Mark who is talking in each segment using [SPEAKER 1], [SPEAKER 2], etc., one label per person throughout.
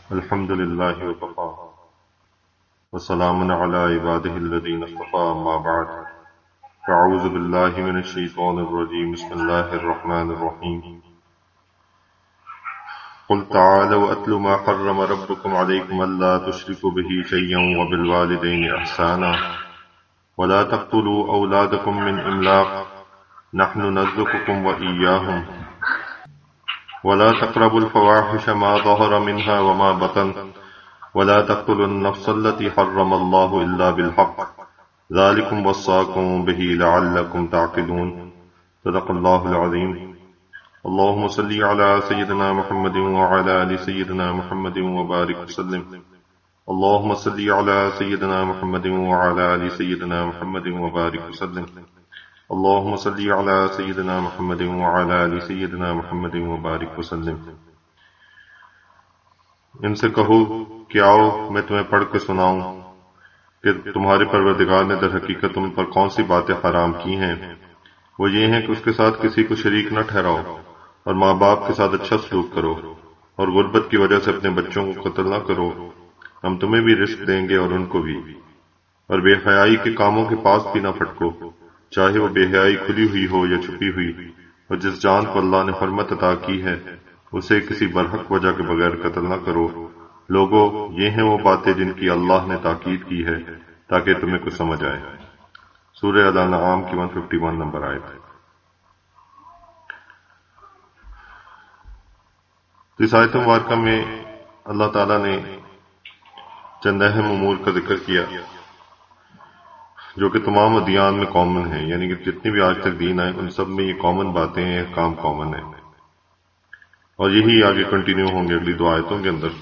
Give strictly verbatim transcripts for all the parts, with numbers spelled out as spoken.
[SPEAKER 1] الحمد لله وكفى وسلام على عباده الذين اصطفى أما بعد فأعوذ بالله من الشيطان الرجيم بسم الله الرحمن الرحيم قل تعالوا أتل ما حرم ربكم عليكم ألا تشركوا به شيئا وبالوالدين إحسانا ولا تقتلوا أولادكم من إملاق نحن نرزقكم وإياهم ولا تقربوا الفواحش ما ظهر منها وما بطن ولا تقتلوا النفس التي حرم الله إلا بالحق ذلكم وصاكم به لعلكم تعقلون صدق الله العظيم. اللهم صل على سيدنا محمد وعلى آل سيدنا محمد وبارك وسلم. اللهم صل على سيدنا محمد وعلى آل سيدنا محمد وبارك وسلم. اللهم صل على سيدنا محمد وعلى آل سيدنا محمد وبارك وسلم. ان سے کہو کہ آؤ میں تمہیں پڑھ کے سناؤں کہ تمہارے پروردگار نے در حقیقت تم پر کون سی باتیں حرام کی ہیں. وہ یہ ہیں کہ اس کے ساتھ کسی کو شریک نہ ٹھہراؤ اور ماں باپ کے ساتھ اچھا سلوک کرو اور غربت کی وجہ سے اپنے بچوں کو قتل نہ کرو. ہم تمہیں بھی رزق دیں گے اور ان کو بھی. اور بے حیائی کے کاموں کے پاس بھی نہ پھٹکو، چاہے وہ بے حیائی کھلی ہوئی ہو یا چھپی ہوئی. اور جس جان کو اللہ نے حرمت عطا کی ہے اسے کسی برحق وجہ کے بغیر قتل نہ کرو. لوگو، یہ ہیں وہ باتیں جن کی اللہ نے تاکید کی ہے تاکہ تمہیں کچھ سمجھ آئے. سورہ الانعام کی ایک سو اکیاون نمبر آیت. تو اس آیت مبارکہ میں اللہ تعالیٰ نے چند اہم امور کا ذکر کیا جو کہ تمام ادیان میں کامن ہیں، یعنی کہ جتنی بھی آج تک دین آئے ان سب میں یہ کامن باتیں ہیں، کام کامن ہیں، اور یہی آگے کنٹینیو ہوں گے اگلی دو آیتوں کے اندر.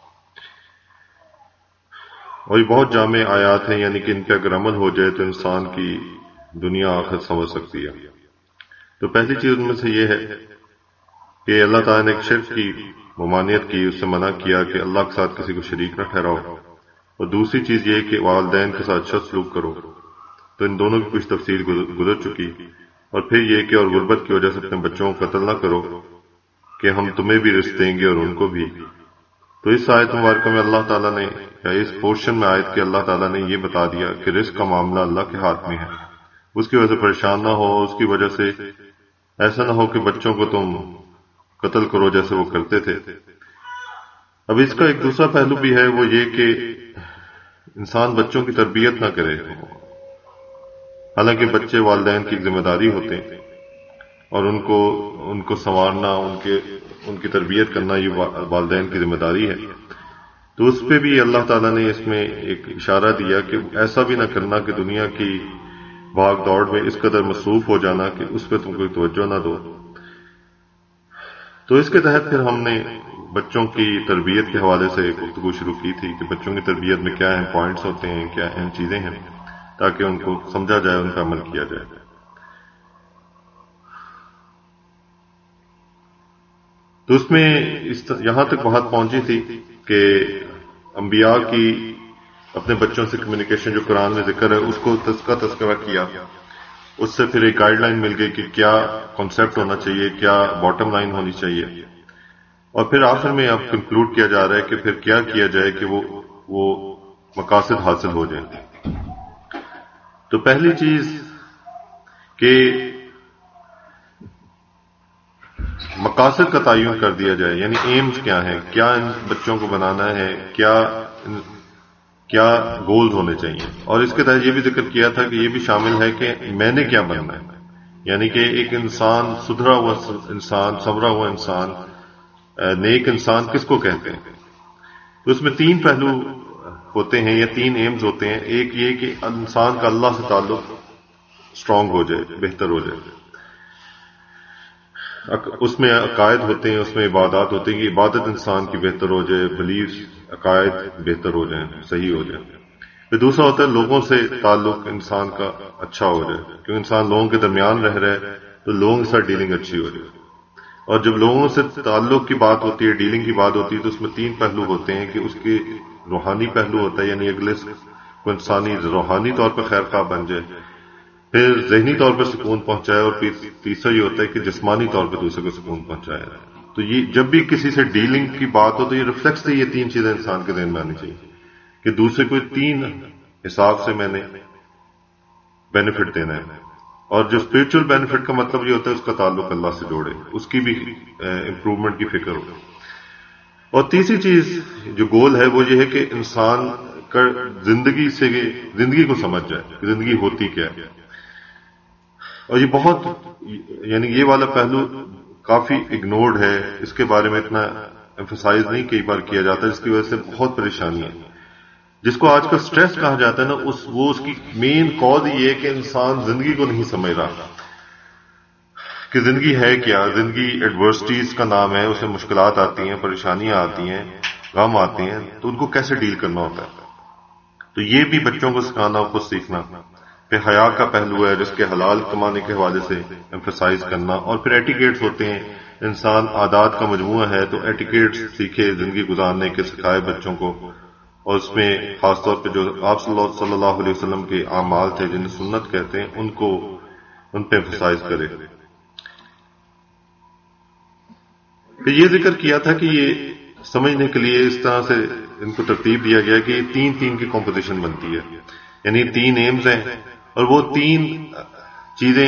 [SPEAKER 1] اور یہ بہت جامع آیات ہیں، یعنی کہ ان پہ اگر عمل ہو جائے تو انسان کی دنیا آخر سمجھ سکتی ہے. تو پہلی چیز ان میں سے یہ ہے کہ اللہ تعالیٰ نے ایک شرک کی ممانعت کی، اس سے منع کیا کہ اللہ کے ساتھ کسی کو شریک نہ ٹھہراؤ. اور دوسری چیز یہ کہ والدین کے ساتھ اچھا سلوک کرو. تو ان دونوں کی کچھ تفصیل گزر چکی. اور پھر یہ کہ اور غربت کی وجہ سے اپنے بچوں کو قتل نہ کرو کہ ہم تمہیں بھی رزق دیں گے اور ان کو بھی. تو اس آیت مبارکہ میں اللہ تعالیٰ نے یا اس پورشن میں آیت کے اللہ تعالیٰ نے یہ بتا دیا کہ رزق کا معاملہ اللہ کے ہاتھ میں ہے. اس کی وجہ سے پریشان نہ ہو، اس کی وجہ سے ایسا نہ ہو کہ بچوں کو تم قتل کرو جیسے وہ کرتے تھے. اب اس کا ایک دوسرا پہلو بھی ہے، وہ یہ کہ انسان بچوں کی تربیت نہ کرے. حالانکہ بچے والدین کی ذمہ داری ہوتے ہیں اور ان کو ان کو سنوارنا، ان کے ان کی تربیت کرنا یہ والدین کی ذمہ داری ہے. تو اس پہ بھی اللہ تعالیٰ نے اس میں ایک اشارہ دیا کہ ایسا بھی نہ کرنا کہ دنیا کی بھاگ دوڑ میں اس قدر مصروف ہو جانا کہ اس پہ تم کوئی توجہ نہ دو. تو اس کے تحت پھر ہم نے بچوں کی تربیت کے حوالے سے ایک گفتگو شروع کی تھی کہ بچوں کی تربیت میں کیا اہم پوائنٹس ہوتے ہیں، کیا اہم چیزیں ہیں، تاکہ ان کو سمجھا جائے، ان کا عمل کیا جائے. تو اس میں اس یہاں تک بات پہنچی تھی کہ انبیاء کی اپنے بچوں سے کمیونیکیشن جو قرآن میں ذکر ہے اس کو تذکرہ تذکرہ کیا. اس سے پھر ایک گائیڈ لائن مل گئی کہ کیا کانسیپٹ ہونا چاہیے، کیا باٹم لائن ہونی چاہیے. اور پھر آخر میں اب کنکلوڈ کیا جا رہا ہے کہ پھر کیا کیا جائے کہ وہ وہ مقاصد حاصل ہو جائیں. تو پہلی چیز کہ مقاصد کا تعین کر دیا جائے، یعنی ایمز کیا ہیں، کیا ان بچوں کو بنانا ہے، کیا کیا گولز ہونے چاہیے. اور اس کے تحت یہ بھی ذکر کیا تھا کہ یہ بھی شامل ہے کہ میں نے کیا بننا ہے، یعنی کہ ایک انسان سدھرا ہوا انسان، سنورا ہوا انسان، نیک انسان کس کو کہتے ہیں. تو اس میں تین پہلو ہوتے ہیں یا تین ایمز ہوتے ہیں. ایک یہ کہ انسان کا اللہ سے تعلق سٹرونگ ہو جائے، بہتر ہو جائے. اس میں عقائد ہوتے ہیں، اس میں عبادات ہوتے ہیں کہ عبادت انسان کی بہتر ہو جائے، بلیفز عقائد بہتر ہو جائیں، صحیح ہو جائیں. پھر دوسرا ہوتا ہے لوگوں سے تعلق انسان کا اچھا ہو جائے، کیونکہ انسان لوگوں کے درمیان رہ رہا ہے تو لوگوں کے ساتھ ڈیلنگ اچھی ہو جائے. اور جب لوگوں سے تعلق کی بات ہوتی ہے، ڈیلنگ کی بات ہوتی ہے، تو اس میں تین پہلو ہوتے ہیں کہ اس کے روحانی پہلو ہوتا ہے، یعنی اگلے کو انسانی روحانی طور پر خیر خواہ بن جائے، پھر ذہنی طور پر سکون پہنچائے، اور پھر تیسرا یہ ہوتا ہے کہ جسمانی طور پر دوسرے کو سکون پہنچائے. تو یہ جب بھی کسی سے ڈیلنگ کی بات ہو تو یہ ریفلیکس سے یہ تین چیزیں انسان کے ذہن میں آنی چاہیے کہ دوسرے کو تین حساب سے میں نے بینیفٹ دینا ہے. اور جو اسپرچل بینیفٹ کا مطلب یہ ہوتا ہے اس کا تعلق اللہ سے جوڑے, اس کی بھی امپروومنٹ کی فکر ہو. اور تیسری چیز جو گول ہے وہ یہ ہے کہ انسان کا زندگی سے زندگی کو سمجھ جائے کہ زندگی ہوتی کیا ہے. اور یہ بہت یعنی یہ والا پہلو کافی اگنورڈ ہے, اس کے بارے میں اتنا ایمفسائز نہیں کئی بار کیا جاتا, جس کی وجہ سے بہت پریشانی ہے. جس کو آج کل سٹریس کہا جاتا ہے نا, اس وہ اس کی مین کاز یہ ہے کہ انسان زندگی کو نہیں سمجھ رہا کہ زندگی ہے کیا. زندگی ایڈورسٹیز کا نام ہے, اسے مشکلات آتی ہیں, پریشانیاں آتی ہیں, غم آتے ہیں, تو ان کو کیسے ڈیل کرنا ہوتا ہے. تو یہ بھی بچوں کو سکھانا, خود سیکھنا. پھر حیا کا پہلو ہے جس کے حلال کمانے کے حوالے سے ایمفسائز کرنا. اور پھر ایٹیکیٹس ہوتے ہیں, انسان عادات کا مجموعہ ہے, تو ایٹیکیٹس سیکھے زندگی گزارنے کے, سکھائے بچوں کو. اور اس میں خاص طور پہ جو آپ صلی اللہ علیہ وسلم کے اعمال تھے جنہیں سنت کہتے ہیں, ان کو ان پہ ایمفسائز کرے. پھر یہ ذکر کیا تھا کہ یہ سمجھنے کے لیے اس طرح سے ان کو ترتیب دیا گیا کہ یہ تین تین کی کمپوزیشن بنتی ہے, یعنی تین ایمز ہیں, اور وہ تین چیزیں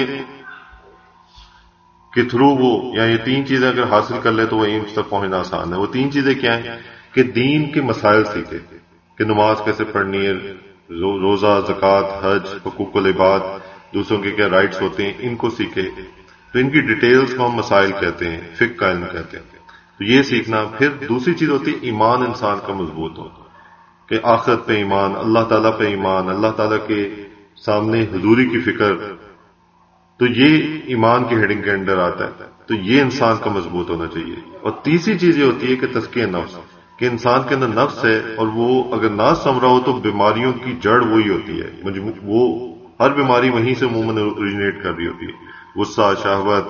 [SPEAKER 1] کے تھرو وہ یا یہ تین چیزیں اگر حاصل کر لے تو وہ ایمز تک پہنچنا آسان ہے. وہ تین چیزیں کیا ہیں کہ دین کے مسائل سیکھے کہ نماز کیسے پڑھنی ہے, روزہ, زکوٰۃ, حج, حقوق العباد, دوسروں کے کیا رائٹس ہوتے ہیں, ان کو سیکھے. تو ان کی ڈیٹیلز کو ہم مسائل کہتے ہیں, فقہ کا علم کہتے ہیں. تو یہ سیکھنا. پھر دوسری چیز ہوتی ہے ایمان انسان کا مضبوط ہو, کہ آخرت پہ ایمان, اللہ تعالیٰ پہ ایمان, اللہ تعالیٰ کے سامنے حضوری کی فکر. تو یہ ایمان کی ہیڈنگ کے انڈر آتا ہے. تو یہ انسان کا مضبوط ہونا چاہیے. اور تیسری چیز یہ ہوتی ہے کہ تزکیہ نفس, کہ انسان کے اندر نفس ہے, اور وہ اگر نہ سمرا ہو تو بیماریوں کی جڑ وہی ہوتی ہے. وہ ہر بیماری وہیں سے عموماً اوریجنیٹ کر رہی ہوتی ہے, غصہ, شہوت,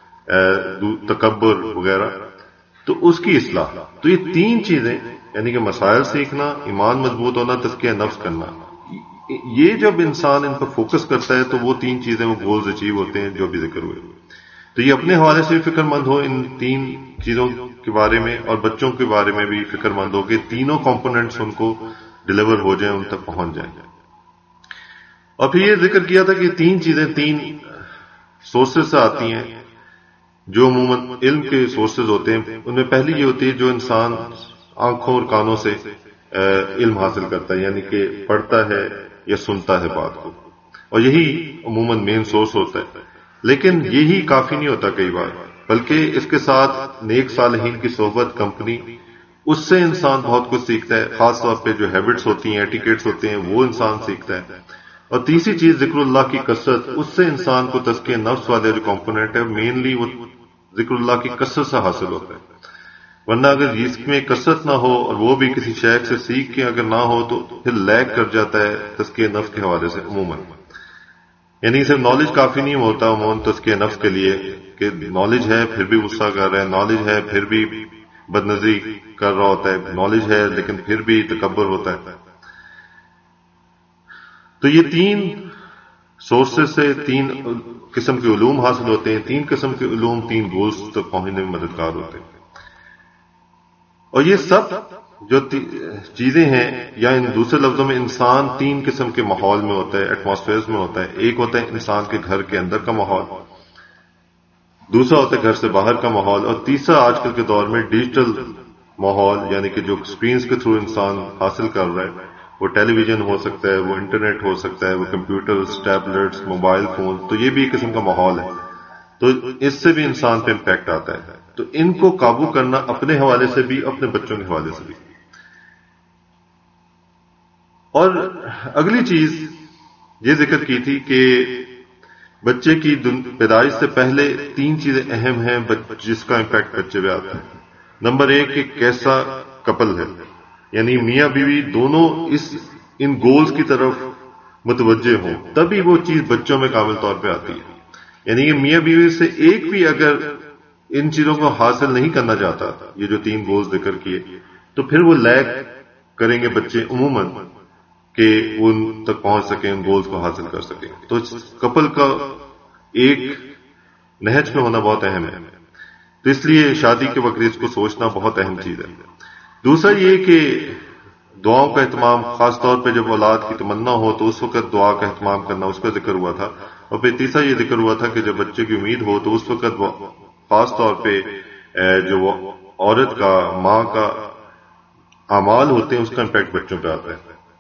[SPEAKER 1] تکبر وغیرہ. تو اس کی اصلاح. تو یہ تین چیزیں یعنی کہ مسائل سیکھنا, ایمان مضبوط ہونا, تزکیہ نفس کرنا, یہ جب انسان ان پر فوکس کرتا ہے تو وہ تین چیزیں, وہ گولز اچیو ہوتے ہیں جو بھی ذکر ہوئے. تو یہ اپنے حوالے سے بھی فکر مند ہو ان تین چیزوں کے بارے میں, اور بچوں کے بارے میں بھی فکر مند ہو کہ تینوں کمپوننٹس ان کو ڈیلیور ہو جائیں, ان تک پہنچ جائیں. اور پھر یہ ذکر کیا تھا کہ تین چیزیں تین سورسز سے آتی ہیں جو عموماً علم کے سورسز ہوتے ہیں. ان میں پہلی یہ ہوتی ہے جو انسان آنکھوں اور کانوں سے علم حاصل کرتا ہے, یعنی کہ پڑھتا ہے یا سنتا ہے بات کو, اور یہی عموماً مین سورس ہوتا ہے. لیکن یہی کافی نہیں ہوتا کئی بار, بلکہ اس کے ساتھ نیک صالحین کی صحبت, کمپنی, اس سے انسان بہت کچھ سیکھتا ہے. خاص طور پہ جو ہیبٹس ہوتی ہیں, ایٹیکیٹس ہوتے ہیں, وہ انسان سیکھتا ہے. اور تیسری چیز ذکر اللہ کی کثرت, اس سے انسان کو تزکیہ نفس والے جو کمپوننٹ ہے مینلی وہ ذکر اللہ کی کثرت سے حاصل ہوتا ہے. ورنہ اگر اس میں کثرت نہ ہو اور وہ بھی کسی شیخ سے سیکھ کے اگر نہ ہو تو پھر لیک کر جاتا ہے تزکیہ نفس کے حوالے سے عموماً. یعنی صرف نالج کافی نہیں ہوتا عموماً تزکیہ نفس کے لیے, کہ نالج ہے پھر بھی غصہ کر رہا ہے, نالج ہے پھر بھی بدنظری کر رہا ہوتا ہے, نالج ہے لیکن پھر بھی تکبر ہوتا ہے. تو یہ تین سورسز سے تین قسم کے علوم حاصل ہوتے ہیں. تین قسم کے علوم تین گولز تک پہنچنے میں مددگار ہوتے ہیں. اور یہ سب جو چیزیں ہیں, یا ان دوسرے لفظوں میں انسان تین قسم کے ماحول میں ہوتا ہے, ایٹماسفیئرز میں ہوتا ہے. ایک ہوتا ہے انسان کے گھر کے اندر کا ماحول, دوسرا ہوتا ہے گھر سے باہر کا ماحول, اور تیسرا آج کل کے دور میں ڈیجیٹل ماحول, یعنی کہ جو سکرینز کے تھرو انسان حاصل کر رہا ہے. وہ ٹیلی ویژن ہو سکتا ہے, وہ انٹرنیٹ ہو سکتا ہے, وہ کمپیوٹرز, ٹیبلٹس, موبائل فون. تو یہ بھی ایک قسم کا ماحول ہے. تو اس سے بھی انسان پہ امپیکٹ آتا ہے. تو ان کو قابو کرنا اپنے حوالے سے بھی, اپنے بچوں کے حوالے سے بھی. اور اگلی چیز یہ ذکر کی تھی کہ بچے کی پیدائش سے پہلے تین چیزیں اہم ہیں جس کا امپیکٹ بچے پہ آتا ہے. نمبر ایک کہ کیسا کپل ہے, یعنی میاں بیوی دونوں اس ان گولز کی طرف متوجہ ہوں, تبھی وہ چیز بچوں میں کامل طور پہ آتی ہے. یعنی کہ میاں بیوی سے ایک بھی اگر ان چیزوں کو حاصل نہیں کرنا چاہتا, یہ جو تین گولز ذکر کیے, تو پھر وہ لیک کریں گے بچے عموماً کہ وہ ان تک پہنچ سکیں, ان گولز کو حاصل کر سکیں. تو کپل کا ایک نہج میں ہونا بہت اہم ہے. تو اس لیے شادی کے وقت اس کو سوچنا بہت اہم چیز ہے. دوسرا یہ کہ دعاؤں کا اہتمام، خاص طور پہ جب اولاد کی تمنا ہو تو اس وقت دعا کا اہتمام کرنا، اس کا ذکر ہوا تھا. اور پھر تیسرا یہ ذکر ہوا تھا کہ جب بچے کی امید ہو تو اس وقت خاص طور پہ جو عورت کا، ماں کا اعمال ہوتے ہیں اس کا امپیکٹ بچوں پہ آتا ہے.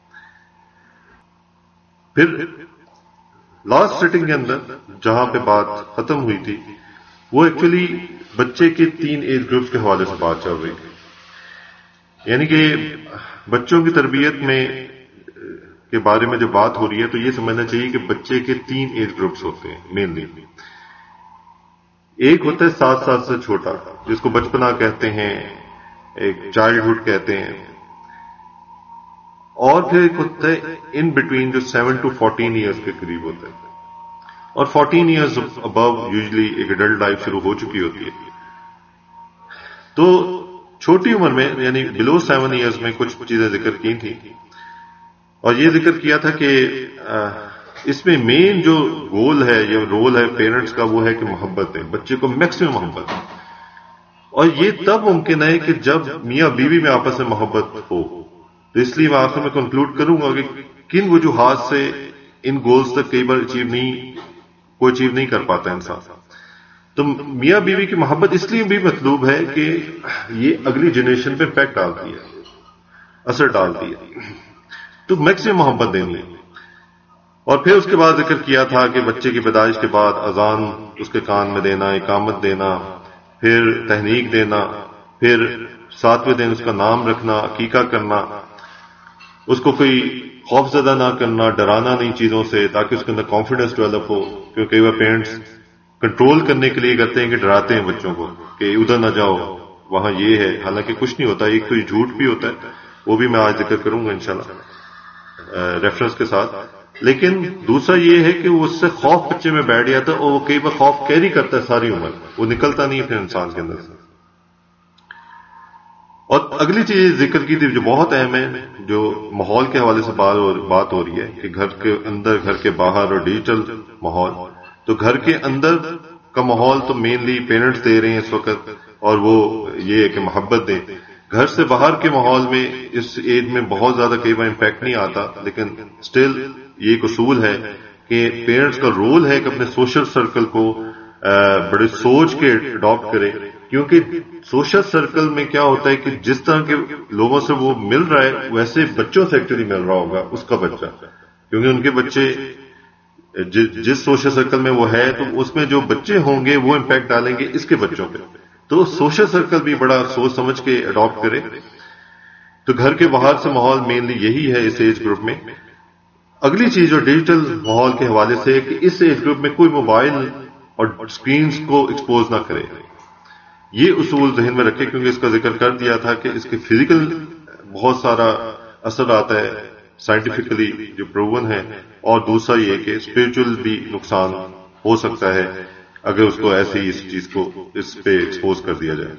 [SPEAKER 1] پھر لاسٹ سیٹنگ کے اندر جہاں پہ بات ختم ہوئی تھی وہ ایکچولی بچے کے تین ایج گروپس کے حوالے سے بات چل رہی تھی. یعنی کہ بچوں کی تربیت میں کے بارے میں جب بات ہو رہی ہے تو یہ سمجھنا چاہیے کہ بچے کے تین ایج گروپس ہوتے ہیں مینلی. ایک ہوتا ہے سات سال سے چھوٹا جس کو بچپنا کہتے ہیں، ایک چائلڈہڈ کہتے ہیں. اور پھر ایک ہوتا ہے ان بٹوین جو سیون ٹو فورٹین ایئرس کے قریب ہوتا ہے. اور فورٹین ایئرز ابو یوزلی ایک ایڈلٹ لائف شروع ہو چکی ہوتی ہے. تو چھوٹی عمر میں یعنی بلو سیون ایئرز میں کچھ چیزیں ذکر کی تھیں اور یہ ذکر کیا تھا کہ اس میں مین جو گول ہے یا رول ہے پیرنٹس کا وہ ہے کہ محبت ہے، بچے کو میکسیمم محبت ہے. اور یہ تب ممکن ہے کہ جب میاں بیوی میں آپس میں محبت ہو. تو اس لیے میں آخر میں کنکلوڈ کروں گا کہ کن وجوہات سے ان گولز تک کئی بار اچیو نہیں کو اچیو نہیں کر پاتا انسان. تو میاں بیوی کی محبت اس لیے بھی مطلوب ہے کہ یہ اگلی جنریشن پہ امپیکٹ ڈالتی ہے، اثر ڈالتی ہے. تو میکسیمم محبت دینی ہے. اور پھر اس کے بعد ذکر کیا تھا کہ بچے کی پیدائش کے بعد اذان اس کے کان میں دینا، اقامت دینا، پھر تہنیک دینا، پھر ساتویں دن اس کا نام رکھنا، عقیقہ کرنا، اس کو کوئی خوف زدہ نہ کرنا، ڈرانا نہیں چیزوں سے تاکہ اس کے اندر کانفیڈنس ڈیولپ ہو. کیونکہ کئی بار پیرنٹس کنٹرول کرنے کے لیے کرتے ہیں کہ ڈراتے ہیں بچوں کو کہ ادھر نہ جاؤ وہاں یہ ہے، حالانکہ کچھ نہیں ہوتا. ایک تو یہ جھوٹ بھی ہوتا ہے، وہ بھی میں آج ذکر کروں گا انشاءاللہ ریفرنس کے ساتھ. لیکن دوسرا یہ ہے کہ وہ اس سے خوف بچے میں بیٹھ جاتا ہے اور وہ کئی بار خوف کیری کرتا ہے ساری عمر، وہ نکلتا نہیں ہے پھر انسان کے اندر سے. اور اگلی چیز ذکر کی تھی جو بہت اہم ہے، جو ماحول کے حوالے سے بات ہو رہی ہے کہ گھر کے اندر، گھر کے باہر اور ڈیجیٹل ماحول. تو گھر کے اندر کا ماحول تو مینلی پیرنٹس دے رہے ہیں اس وقت، اور وہ یہ ہے کہ محبت دیں. گھر سے باہر کے ماحول میں اس ایج میں بہت زیادہ کئی بار امپیکٹ نہیں آتا، لیکن سٹل یہ ایک اصول ہے کہ پیرنٹس کا رول ہے کہ اپنے سوشل سرکل کو بڑے سوچ کے اڈاپٹ کرے. کیونکہ سوشل سرکل میں کیا ہوتا ہے کہ جس طرح کے لوگوں سے وہ مل رہا ہے ویسے بچوں سے ایکچولی مل رہا ہوگا اس کا بچہ، کیونکہ ان کے بچے جس سوشل سرکل میں وہ ہے تو اس میں جو بچے ہوں گے وہ امپیکٹ ڈالیں گے اس کے بچوں پہ. تو سوشل سرکل بھی بڑا سوچ سمجھ کے اڈاپٹ کرے. تو گھر کے باہر سے ماحول مینلی یہی ہے اس ایج گروپ میں. اگلی چیز جو ڈیجیٹل ماحول کے حوالے سے ہے کہ اس ایج گروپ میں کوئی موبائل اور اسکرینز کو ایکسپوز نہ کرے. یہ اصول ذہن میں رکھے کیونکہ اس کا ذکر کر دیا تھا کہ اس کے فزیکل بہت سارا اثر آتا ہے سائنٹیفکلی جو پروون ہے، اور دوسرا یہ کہ اسپرچل بھی نقصان ہو سکتا ہے اگر اس کو ایسے ہی اس چیز کو اس پہ ایکسپوز کر دیا جائے.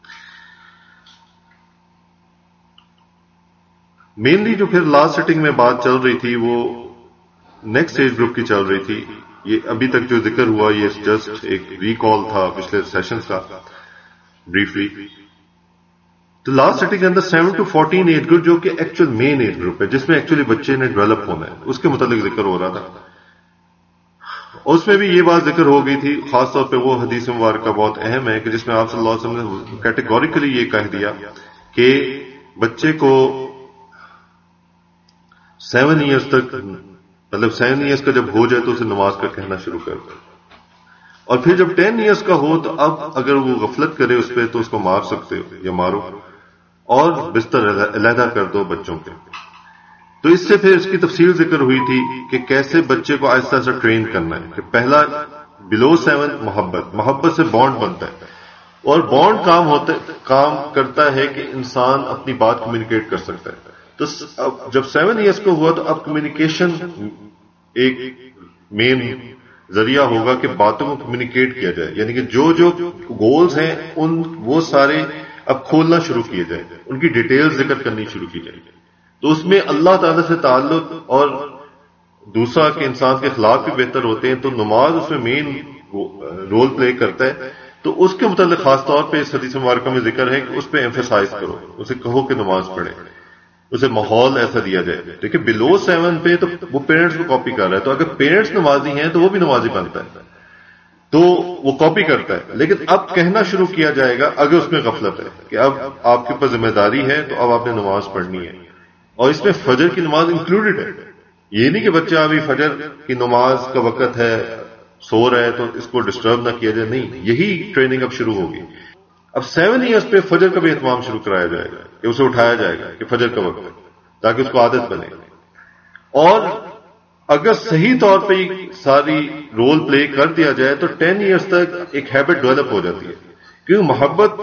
[SPEAKER 1] مینلی جو پھر لاسٹ سیٹنگ میں بات چل رہی تھی وہ نیکسٹ ایج گروپ کی چل رہی تھی. یہ ابھی تک جو ذکر ہوا یہ جسٹ ایک ریکال تھا پچھلے سیشنز کا بریفلی. تو لاسٹ سیٹنگ کے اندر seven to fourteen age group جو کہ ایکچوئل مین ایج گروپ ہے جس میں ایکچولی بچے نے ڈیولپ ہونا ہے اس کے متعلق ذکر ہو رہا تھا. اس میں بھی یہ بات ذکر ہو گئی تھی، خاص طور پہ وہ حدیث مبارکہ بہت اہم ہے کہ جس میں آپ صلی اللہ علیہ وسلم نے کیٹیگوریکلی یہ کہہ دیا کہ بچے کو سیون ایئرس تک، مطلب سیون ایئرس کا جب ہو جائے تو اسے نماز کا کہنا شروع کر دو، اور پھر جب ٹین ایئرس کا ہو تو اب اگر وہ غفلت کرے اس پہ تو اس کو مار سکتے ہو یا مارو اور بستر علیحدہ کر دو بچوں کے. تو اس سے پھر اس کی تفصیل ذکر ہوئی تھی کہ کیسے بچے کو آہستہ آہستہ ٹرین کرنا ہے. کہ پہلا بلو سیون محبت، محبت سے بانڈ بنتا ہے، اور بانڈ کام ہوتا کام کرتا ہے کہ انسان اپنی بات کمیونیکیٹ کر سکتا ہے. تو جب سیون ایئرس کو ہوا تو اب کمیونیکیشن ایک مین ذریعہ ہوگا کہ باتوں کو کمیونیکیٹ کیا جائے، یعنی کہ جو جو گولز ہیں ان وہ سارے اب کھولنا شروع کیے جائیں، ان کی ڈیٹیل ذکر کرنی شروع کی جائے. تو اس میں اللہ تعالی سے تعلق اور دوسرا کہ انسان کے اخلاق بھی بہتر ہوتے ہیں. تو نماز اس میں مین رول پلے کرتا ہے. تو اس کے متعلق خاص طور پہ اس حدیث مبارکہ میں ذکر ہے کہ اس پہ ایمفیسائز کرو، اسے کہو کہ نماز پڑھے، اسے ماحول ایسا دیا جائے. دیکھیں بلو سیون پہ تو وہ پیرنٹس کو کاپی کر رہا ہے، تو اگر پیرنٹس نمازی ہیں تو وہ بھی نمازی بنتا ہے، تو وہ کاپی کرتا ہے. لیکن اب کہنا شروع کیا جائے گا اگر اس میں غفلت ہے کہ اب آپ کے اوپر ذمہ داری ہے تو اب آپ نے نماز پڑھنی ہے، اور اس میں فجر کی نماز انکلوڈڈ ہے. یہ نہیں کہ بچہ ابھی فجر کی نماز کا وقت ہے، سو رہا ہے تو اس کو ڈسٹرب نہ کیا جائے، نہیں، یہی ٹریننگ اب شروع ہوگی. اب سیون ایئرس پہ فجر کا بھی اہتمام شروع کرایا جائے گا کہ اسے اٹھایا جائے گا کہ فجر کا وقت ہے، تاکہ اس کو عادت بنے. اور اگر صحیح طور پہ ساری رول پلے کر دیا جائے تو ٹین ایئرس تک ایک ہیبٹ ڈیولپ ہو جاتی ہے، کیونکہ محبت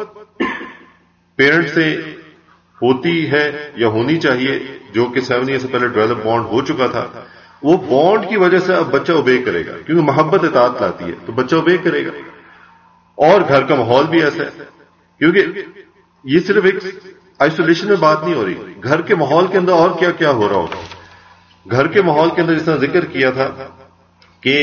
[SPEAKER 1] پیرنٹ سے ہوتی ہے یا ہونی چاہیے، جو کہ سیون ایئر سے پہلے ڈیولپ بانڈ ہو چکا تھا. وہ بانڈ کی وجہ سے اب بچہ اوبے کرے گا، کیونکہ محبت اطاعت لاتی ہے تو بچہ اوبے کرے گا. اور گھر کا ماحول بھی ایسا ہے، کیونکہ یہ صرف ایک آئسولیشن میں بات نہیں ہو رہی، گھر کے ماحول کے اندر اور کیا کیا ہو رہا ہوگا. گھر کے ماحول کے اندر جس طرح ذکر کیا تھا کہ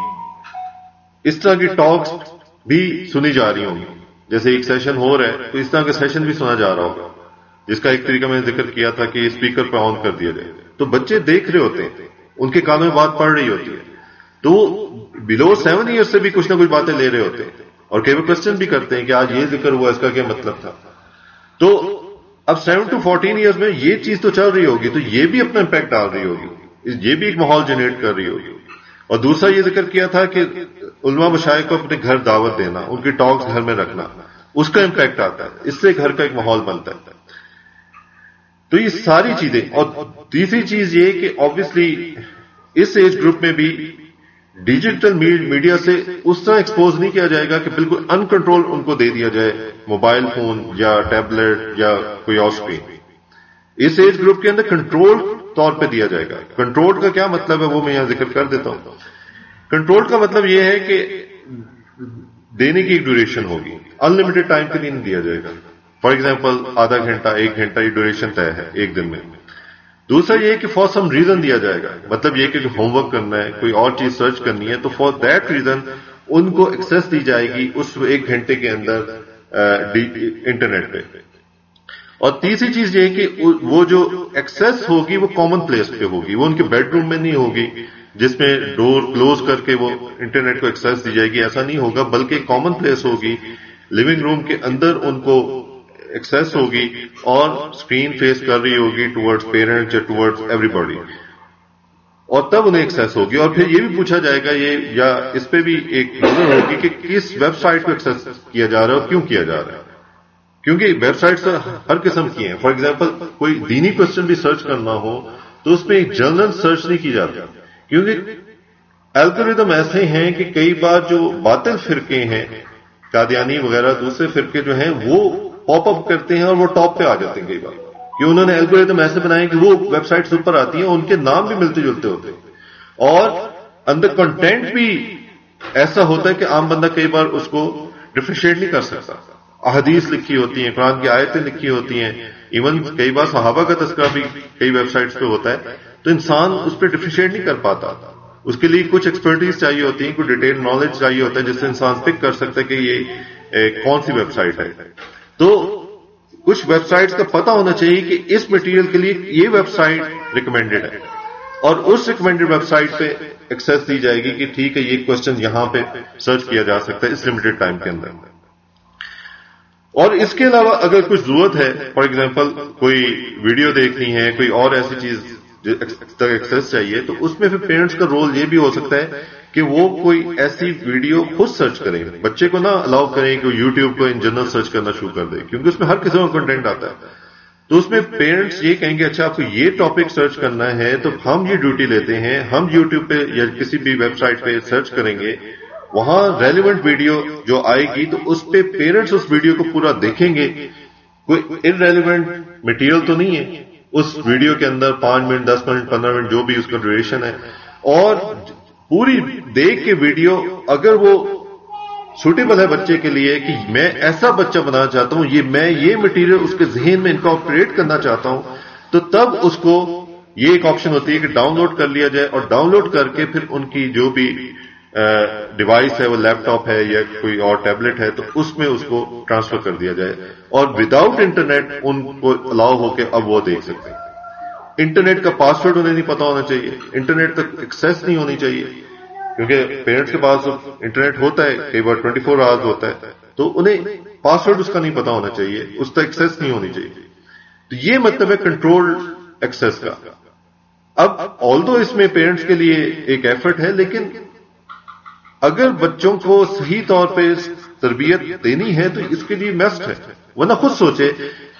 [SPEAKER 1] اس طرح کی ٹاکس بھی سنی جا رہی ہوں گی، جیسے ایک سیشن ہو رہا ہے تو اس طرح کا سیشن بھی سنا جا رہا ہوگا، جس کا ایک طریقہ میں نے ذکر کیا تھا کہ اسپیکر پہ آن کر دیا جائے، تو بچے دیکھ رہے ہوتے ہیں، ان کے کانوں میں بات پڑ رہی ہوتی ہے، تو بلو سیون ایئر سے بھی کچھ نہ کچھ باتیں لے رہے ہوتے ہیں، اور کئی بار کوشچن بھی کرتے ہیں کہ آج یہ ذکر ہوا، اس کا کیا مطلب تھا. تو اب سیون ٹو فورٹین ایئرز میں یہ چیز تو چل رہی ہوگی، تو یہ بھی اپنا امپیکٹ ڈال رہی ہوگی، یہ بھی ایک ماحول جنریٹ کر رہی ہوگی. اور دوسرا یہ ذکر کیا تھا کہ علماء مشائخ کو اپنے گھر دعوت دینا، ان کی ٹاکس گھر میں رکھنا، اس کا امپیکٹ آتا ہے، اس سے گھر کا ایک ماحول بنتا ہے. تو یہ ساری چیزیں. اور تیسری چیز یہ کہ آبویسلی اس ایج گروپ میں بھی ڈیجیٹل میڈیا سے اس طرح ایکسپوز نہیں کیا جائے گا کہ بالکل ان کنٹرول ان کو دے دیا جائے موبائل فون یا ٹیبلٹ یا کوئی اور اسکرین. اس ایج گروپ کے اندر کنٹرول طور پہ دیا جائے گا. کنٹرول کا کیا مطلب ہے وہ میں یہاں ذکر کر دیتا ہوں. کنٹرول کا مطلب یہ ہے کہ دینے کی ایک ڈیوریشن ہوگی، ان لمیٹڈ ٹائم کے لیے نہیں دیا جائے گا. فار ایگزامپل آدھا گھنٹہ، ایک گھنٹہ، یہ ڈیوریشن طے ہے ایک دن میں. دوسرا یہ کہ فار سم ریزن دیا جائے گا، مطلب یہ کہ جو ہوم ورک کرنا ہے، کوئی اور چیز سرچ کرنی ہے، تو فار دیٹ ریزن ان کو ایکسیس دی جائے گی اس ایک گھنٹے کے اندر انٹرنیٹ پہ. اور تیسری چیز یہ کہ وہ جو ایکسیس ہوگی وہ کامن پلیس پہ ہوگی، وہ ان کے بیڈ روم میں نہیں ہوگی جس میں ڈور کلوز کر کے وہ انٹرنیٹ کو ایکسیس دی جائے گی، ایسا نہیں ہوگا، بلکہ کامن پلیس ہوگی، لیونگ روم کے اندر ان کو ایکسیس ہوگی اور اسکرین فیس کر رہی ہوگی ٹورڈز پیرنٹس یا ٹورڈز ایوری باڈی، اور تب انہیں ایکسیس ہوگی. اور پھر یہ بھی پوچھا جائے گا یہ، یا اس پہ بھی ایک نظر ہوگی کہ کس ویب سائٹ کو ایکسیس کیا جا رہا ہے اور کیوں کیا جا رہا ہے، کیونکہ ویب سائٹس ہر قسم کی ہیں. فار ایگزامپل کوئی دینی کوشچن بھی سرچ کرنا ہو تو اس میں ایک جنرل سرچ نہیں کی جاتی، کیونکہ الگوریدم ایسے ہیں کہ کئی بار جو باطل فرقے ہیں، قادیانی وغیرہ دوسرے فرقے جو ہیں، وہ پاپ اپ کرتے ہیں اور وہ ٹاپ پہ آ جاتے ہیں کئی بار، کہ انہوں نے الگوریدم ایسے بنائے کہ وہ ویب سائٹس اوپر آتی ہیں، ان کے نام بھی ملتے جلتے ہوتے ہیں، اور اندر کنٹینٹ بھی ایسا ہوتا ہے کہ عام بندہ کئی بار اس کو ڈفرینشیٹ نہیں کر سکتا. احادیث لکھی ہوتی ہیں، قرآن کی آیتیں لکھی ہوتی ہیں، ایون کئی بار صحابہ کا تذکرہ بھی کئی ویب سائٹس پہ ہوتا ہے، تو انسان اس پہ ڈفرینشیٹ نہیں کر پاتا. اس کے لیے کچھ ایکسپرٹیز چاہیے ہوتی ہے، کوئی ڈیٹیل نالج چاہیے ہوتا ہے جس سے انسان پک کر سکتا ہے کہ یہ کون سی ویب سائٹ ہے. تو کچھ ویب سائٹس کا پتہ ہونا چاہیے کہ اس مٹیریل کے لیے یہ ویب سائٹ ریکمینڈڈ ہے، اور اس ریکمینڈڈ ویب سائٹ پہ ایکسیس دی جائے گی کہ ٹھیک ہے یہ کوشچن یہاں پہ سرچ کیا جا سکتا ہے اس لمیٹڈ ٹائم کے اندر. اور اس کے علاوہ اگر کچھ ضرورت ہے، فار ایگزامپل کوئی ویڈیو دیکھنی ہے، کوئی اور ایسی چیز تک ایکسیس چاہیے، تو اس میں پھر پیرنٹس کا رول یہ بھی ہو سکتا ہے کہ وہ کوئی ایسی ویڈیو خود سرچ کریں. بچے کو نہ الاؤ کریں کہ وہ یوٹیوب کو ان جنرل سرچ کرنا شروع کر دے، کیونکہ اس میں ہر قسم کا کنٹینٹ آتا ہے. تو اس میں پیرنٹس یہ کہیں گے اچھا آپ کو یہ ٹاپک سرچ کرنا ہے تو ہم یہ ڈیوٹی لیتے ہیں، ہم یوٹیوب پہ یا کسی بھی ویب سائٹ پہ سرچ کریں گے، وہاں ریلیونٹ ویڈیو جو آئے گی تو اس پہ پیرنٹس اس ویڈیو کو پورا دیکھیں گے. کوئی ان ریلیونٹ مٹیریل تو نہیں ہے اس ویڈیو کے اندر، پانچ منٹ دس منٹ پندرہ منٹ جو بھی اس کا ڈیوریشن ہے، اور پوری دیکھ کے ویڈیو اگر وہ سوٹیبل ہے بچے کے لیے کہ میں ایسا بچہ بنانا چاہتا ہوں، یہ میں یہ مٹیریل اس کے ذہن میں انکارپوریٹ کرنا چاہتا ہوں، تو تب اس کو یہ ایک آپشن ہوتی ہے کہ ڈاؤن لوڈ کر لیا جائے، اور ڈاؤن لوڈ کر کے پھر ان کی جو بھی ڈیوائس ہے وہ لیپ ٹاپ ہے یا کوئی اور ٹیبلٹ ہے تو اس میں اس کو ٹرانسفر کر دیا جائے اور وداؤٹ انٹرنیٹ ان کو الاؤ ہو کے اب وہ دیکھ سکتے ہیں. انٹرنیٹ کا پاسورڈ انہیں نہیں پتا ہونا چاہیے, انٹرنیٹ تک ایکسیس نہیں ہونی چاہیے, کیونکہ پیرنٹس کے پاس انٹرنیٹ ہوتا ہے کئی بار ٹوئنٹی فور آورز ہوتا ہے تو انہیں پاسورڈ اس کا نہیں پتا ہونا چاہیے, اس تک ایکسیس نہیں ہونی چاہیے. تو یہ مطلب ہے کنٹرول ایکسیس کا. اب آلدو اس میں پیرنٹس کے لیے ایک ایفرٹ ہے, لیکن اگر بچوں کو صحیح طور پہ تربیت دینی ہے تو اس کے لیے مسٹ ہے. ورنہ خود سوچے,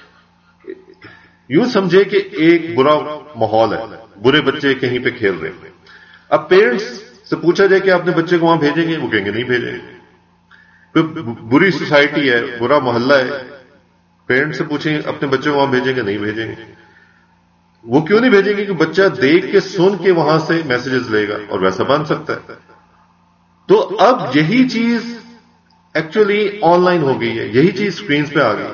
[SPEAKER 1] یوں سمجھے کہ ایک برا ماحول ہے, برے بچے کہیں پہ کھیل رہے ہیں. اب پیرنٹس سے پوچھا جائے کہ اپنے بچے کو وہاں بھیجیں گے, وہ کہیں گے نہیں بھیجیں گے. پھر بری سوسائٹی ہے, برا محلہ ہے, پیرنٹس سے پوچھیں اپنے بچے کو وہاں بھیجیں گے نہیں بھیجیں گے. وہ کیوں نہیں بھیجیں گے کہ بچہ دیکھ کے سن کے وہاں سے میسجز لے گا اور ویسا بن سکتا ہے. تو اب یہی چیز ایکچولی آن لائن ہو گئی ہے, یہی چیز اسکرینز پہ آ گئی,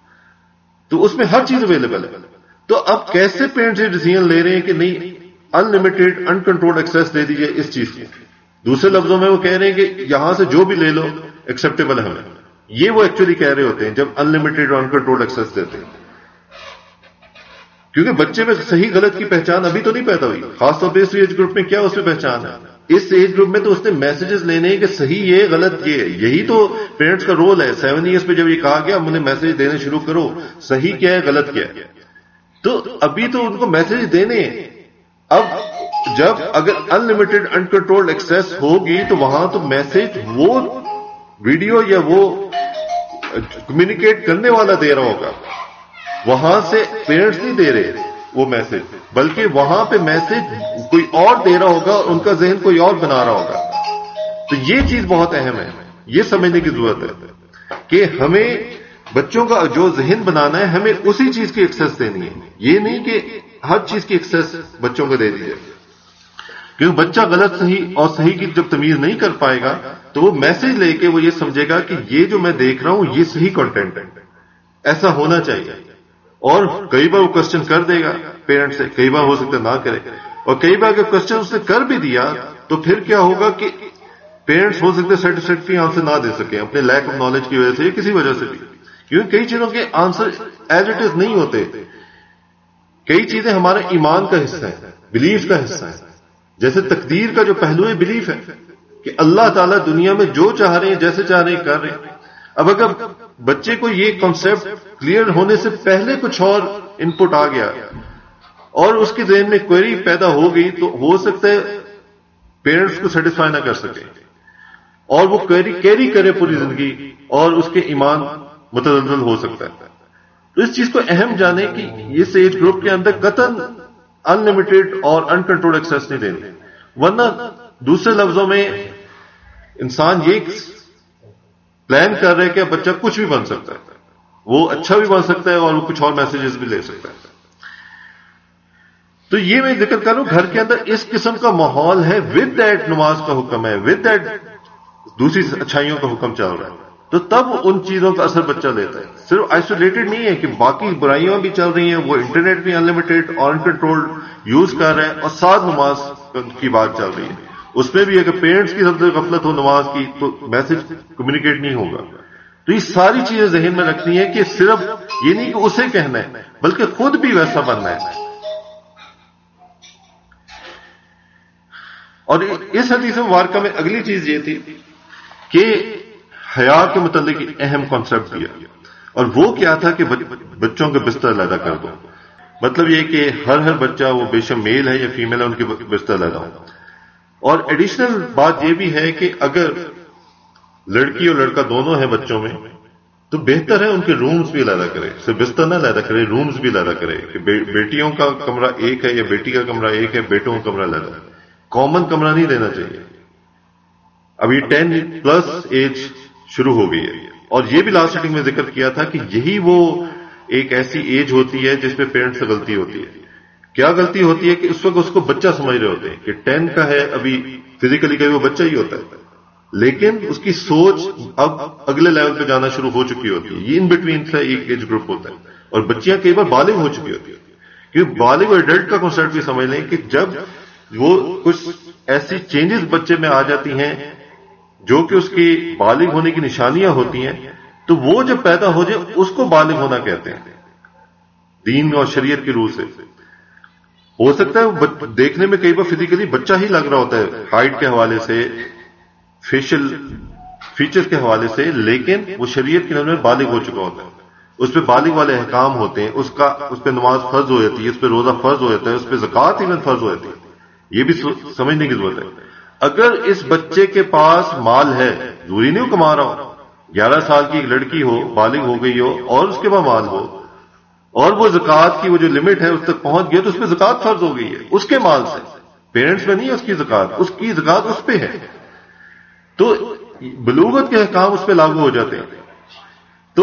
[SPEAKER 1] تو اس میں ہر چیز اویلیبل ہے. تو اب کیسے پیرنٹس یہ ڈیسیژن لے رہے ہیں کہ نہیں unlimited uncontrol access دے دیجیے اس چیز کی. دوسرے لفظوں میں وہ کہہ رہے ہیں کہ یہاں سے جو بھی لے لو ایکسیپٹیبل ہے ہمیں. یہ وہ ایکچولی کہہ رہے ہوتے ہیں جب ان لمیٹڈ اور ان کنٹرول ایکسیس دیتے ہیں, کیونکہ بچے میں صحیح غلط کی پہچان ابھی تو نہیں پیدا ہوئی. خاص طور پہ اس ایج گروپ میں کیا اس میں پہچان ہے؟ اس ایج گروپ میں تو اس نے میسجز لینے کہ صحیح یہ غلط یہ ہے. یہی تو پیرنٹس کا رول ہے. سیون ایئرس پہ جب یہ کہا گیا انہیں میسج دینے شروع کرو, صحیح کیا ہے غلط کیا ہے, تو ابھی تو ان کو میسج دینے ہیں. اب جب اگر unlimited uncontrolled access ہوگی تو وہاں تو میسج وہ ویڈیو یا وہ کمیونیکیٹ کرنے والا دے رہا ہوگا, وہاں سے پیرنٹس نہیں دے رہے وہ میسج, بلکہ وہاں پہ میسج کوئی اور دے رہا ہوگا اور ان کا ذہن کوئی اور بنا رہا ہوگا. تو یہ چیز بہت اہم ہے, یہ سمجھنے کی ضرورت ہے کہ ہمیں بچوں کا جو ذہن بنانا ہے ہمیں اسی چیز کی ایکسیس دینی ہے. یہ نہیں کہ ہر چیز کی ایکسیس بچوں کو دے دی جائے, کیونکہ بچہ غلط صحیح اور صحیح کی جب تمیز نہیں کر پائے گا تو وہ میسج لے کے وہ یہ سمجھے گا کہ یہ جو میں دیکھ رہا ہوں یہ صحیح کنٹینٹ ہے, ایسا ہونا چاہیے. اور کئی بار وہ کوشچن کر دے گا پیرنٹ سے, کئی بار ہو سکتا ہے نہ کرے, اور کئی بار اگر کوشچن اس نے کر بھی دیا تو پھر کیا ہوگا کہ پیرنٹس ہو سکتے سیٹسفیکٹری آنسر نہ دے سکیں اپنے لیک آف نالج کی وجہ سے یا کسی وجہ سے بھی, کیونکہ کئی چیزوں کے آنسر ایز اٹ از نہیں ہوتے. کئی چیزیں ہمارے ایمان کا حصہ ہے, بلیف کا حصہ ہے. جیسے تقدیر کا جو پہلو ہے بلیف ہے کہ اللہ تعالیٰ دنیا میں جو چاہ رہے ہیں جیسے چاہ رہے ہیں کر رہے ہیں. اب اگر بچے کو یہ کانسیپٹ کلیئر ہونے سے پہلے کچھ اور ان پٹ آ گیا اور اس کے ذہن میں کوئری پیدا ہو گئی تو ہو سکتا ہے پیرنٹس کو سیٹسفائی نہ کر سکے اور وہ کیری کرے پوری زندگی اور اس کے ایمان متزلزل ہو سکتا ہے. تو اس چیز کو اہم جانے کہ اس ایج گروپ کے اندر قطعاً ان لمیٹڈ اور ان کنٹرول ایکسیس نہیں دینے, ورنہ دوسرے لفظوں میں انسان یہ پلان کر رہے کہ بچہ کچھ بھی بن سکتا ہے, وہ اچھا بھی بن سکتا ہے اور وہ کچھ اور میسیجز بھی لے سکتا ہے. تو یہ میں ذکر کروں گھر کے اندر اس قسم کا ماحول ہے, ود دیٹ نماز کا حکم ہے, ود دیٹ دوسری اچھائیوں کا حکم چل رہا ہے, تو تب ان چیزوں کا اثر بچہ لیتا ہے. صرف آئسولیٹڈ نہیں ہے کہ باقی برائیاں بھی چل رہی ہیں, وہ انٹرنیٹ بھی ان لمیٹڈ اور ان کنٹرولڈ یوز کر رہے ہیں اور ساتھ نماز کی بات چل رہی ہے. اس میں بھی اگر پیرنٹس کی سب سے غفلت ہو نماز کی تو میسج کمیونیکیٹ نہیں ہوگا. تو یہ ساری چیزیں ذہن میں رکھنی ہے کہ صرف یہ نہیں کہ اسے کہنا ہے بلکہ خود بھی ویسا بننا ہے. اور اس حدیث مبارکہ میں اگلی چیز یہ تھی کہ حیا کے متعلق اہم کانسیپٹ دیا, اور وہ کیا تھا کہ بچوں کے بستر علیحدہ کر دو. مطلب یہ کہ ہر ہر بچہ وہ بے شک میل ہے یا فیمیل ہے ان کے بستر علیحدہ ہو. اور ایڈیشنل بات یہ بھی ہے کہ اگر لڑکی اور لڑکا دونوں ہیں بچوں میں تو بہتر ہے ان کے رومز بھی علیحدہ کرے, صرف بستر نہ علیحدہ کرے, رومز بھی علیحدہ کرے کہ بیٹیوں کا کمرہ ایک ہے یا بیٹی کا کمرہ ایک ہے, بیٹوں کا کمرہ علیحدہ ہے. کامن کمرہ نہیں دینا چاہیے. ابھی ٹین پلس ایج شروع ہو گئی ہے, اور یہ بھی لاسٹ سیٹنگ میں ذکر کیا تھا کہ یہی وہ ایک ایسی ایج ہوتی ہے جس پہ پیرنٹ سے غلطی ہوتی ہے. کیا غلطی ہوتی ہے کہ اس وقت اس کو بچہ سمجھ رہے ہوتے ہیں کہ ٹین کا ہے, ابھی فزیکلی کہیں وہ بچہ ہی ہوتا ہے, لیکن اس کی سوچ اب اگلے لیول پہ جانا شروع ہو چکی ہوتی ہے. یہ ان بٹوین سے ایک ایج گروپ ہوتا ہے, اور بچیاں کئی بار بالغ ہو چکی ہوتی ہے. کیونکہ بالغ اور ایڈلٹ کا کنسیپٹ بھی سمجھ لیں کہ جب وہ کچھ ایسی چینجز بچے میں آ جاتی ہیں جو کہ اس کی بالغ ہونے کی نشانیاں ہوتی ہیں، تو وہ جب پیدا ہو جائے اس کو بالغ ہونا کہتے ہیں دین اور شریعت کی روح سے. ہو سکتا ہے دیکھنے میں کئی بار فزیکلی بچہ ہی لگ رہا ہوتا ہے ہائٹ کے حوالے سے، فیشل فیچر کے حوالے سے، لیکن وہ شریعت کی نظر میں بالغ ہو چکا ہوتا ہے. اس پہ بالغ والے احکام ہوتے ہیں، اس کا اس پہ نماز فرض ہو جاتی ہے، اس پہ روزہ فرض ہو جاتا ہے، اس پہ زکوٰۃ ایون فرض ہو جاتی ہے. یہ بھی سمجھنے کی ضرورت ہے. اگر اس بچے کے پاس مال ہے، ضروری نہیں وہ کما رہا ہو، گیارہ سال کی ایک لڑکی ہو، بالغ ہو گئی ہو اور اس کے پاس مال ہو اور وہ زکوٰۃ کی وہ جو لمٹ ہے اس تک پہنچ گیا تو اس پہ زکوٰۃ فرض ہو گئی ہے اس کے مال سے، پیرنٹس میں نہیں ہے اس کی زکوٰۃ، اس کی زکوٰۃ اس پہ ہے. تو بلوغت کے احکام اس پہ لاگو ہو جاتے ہیں. تو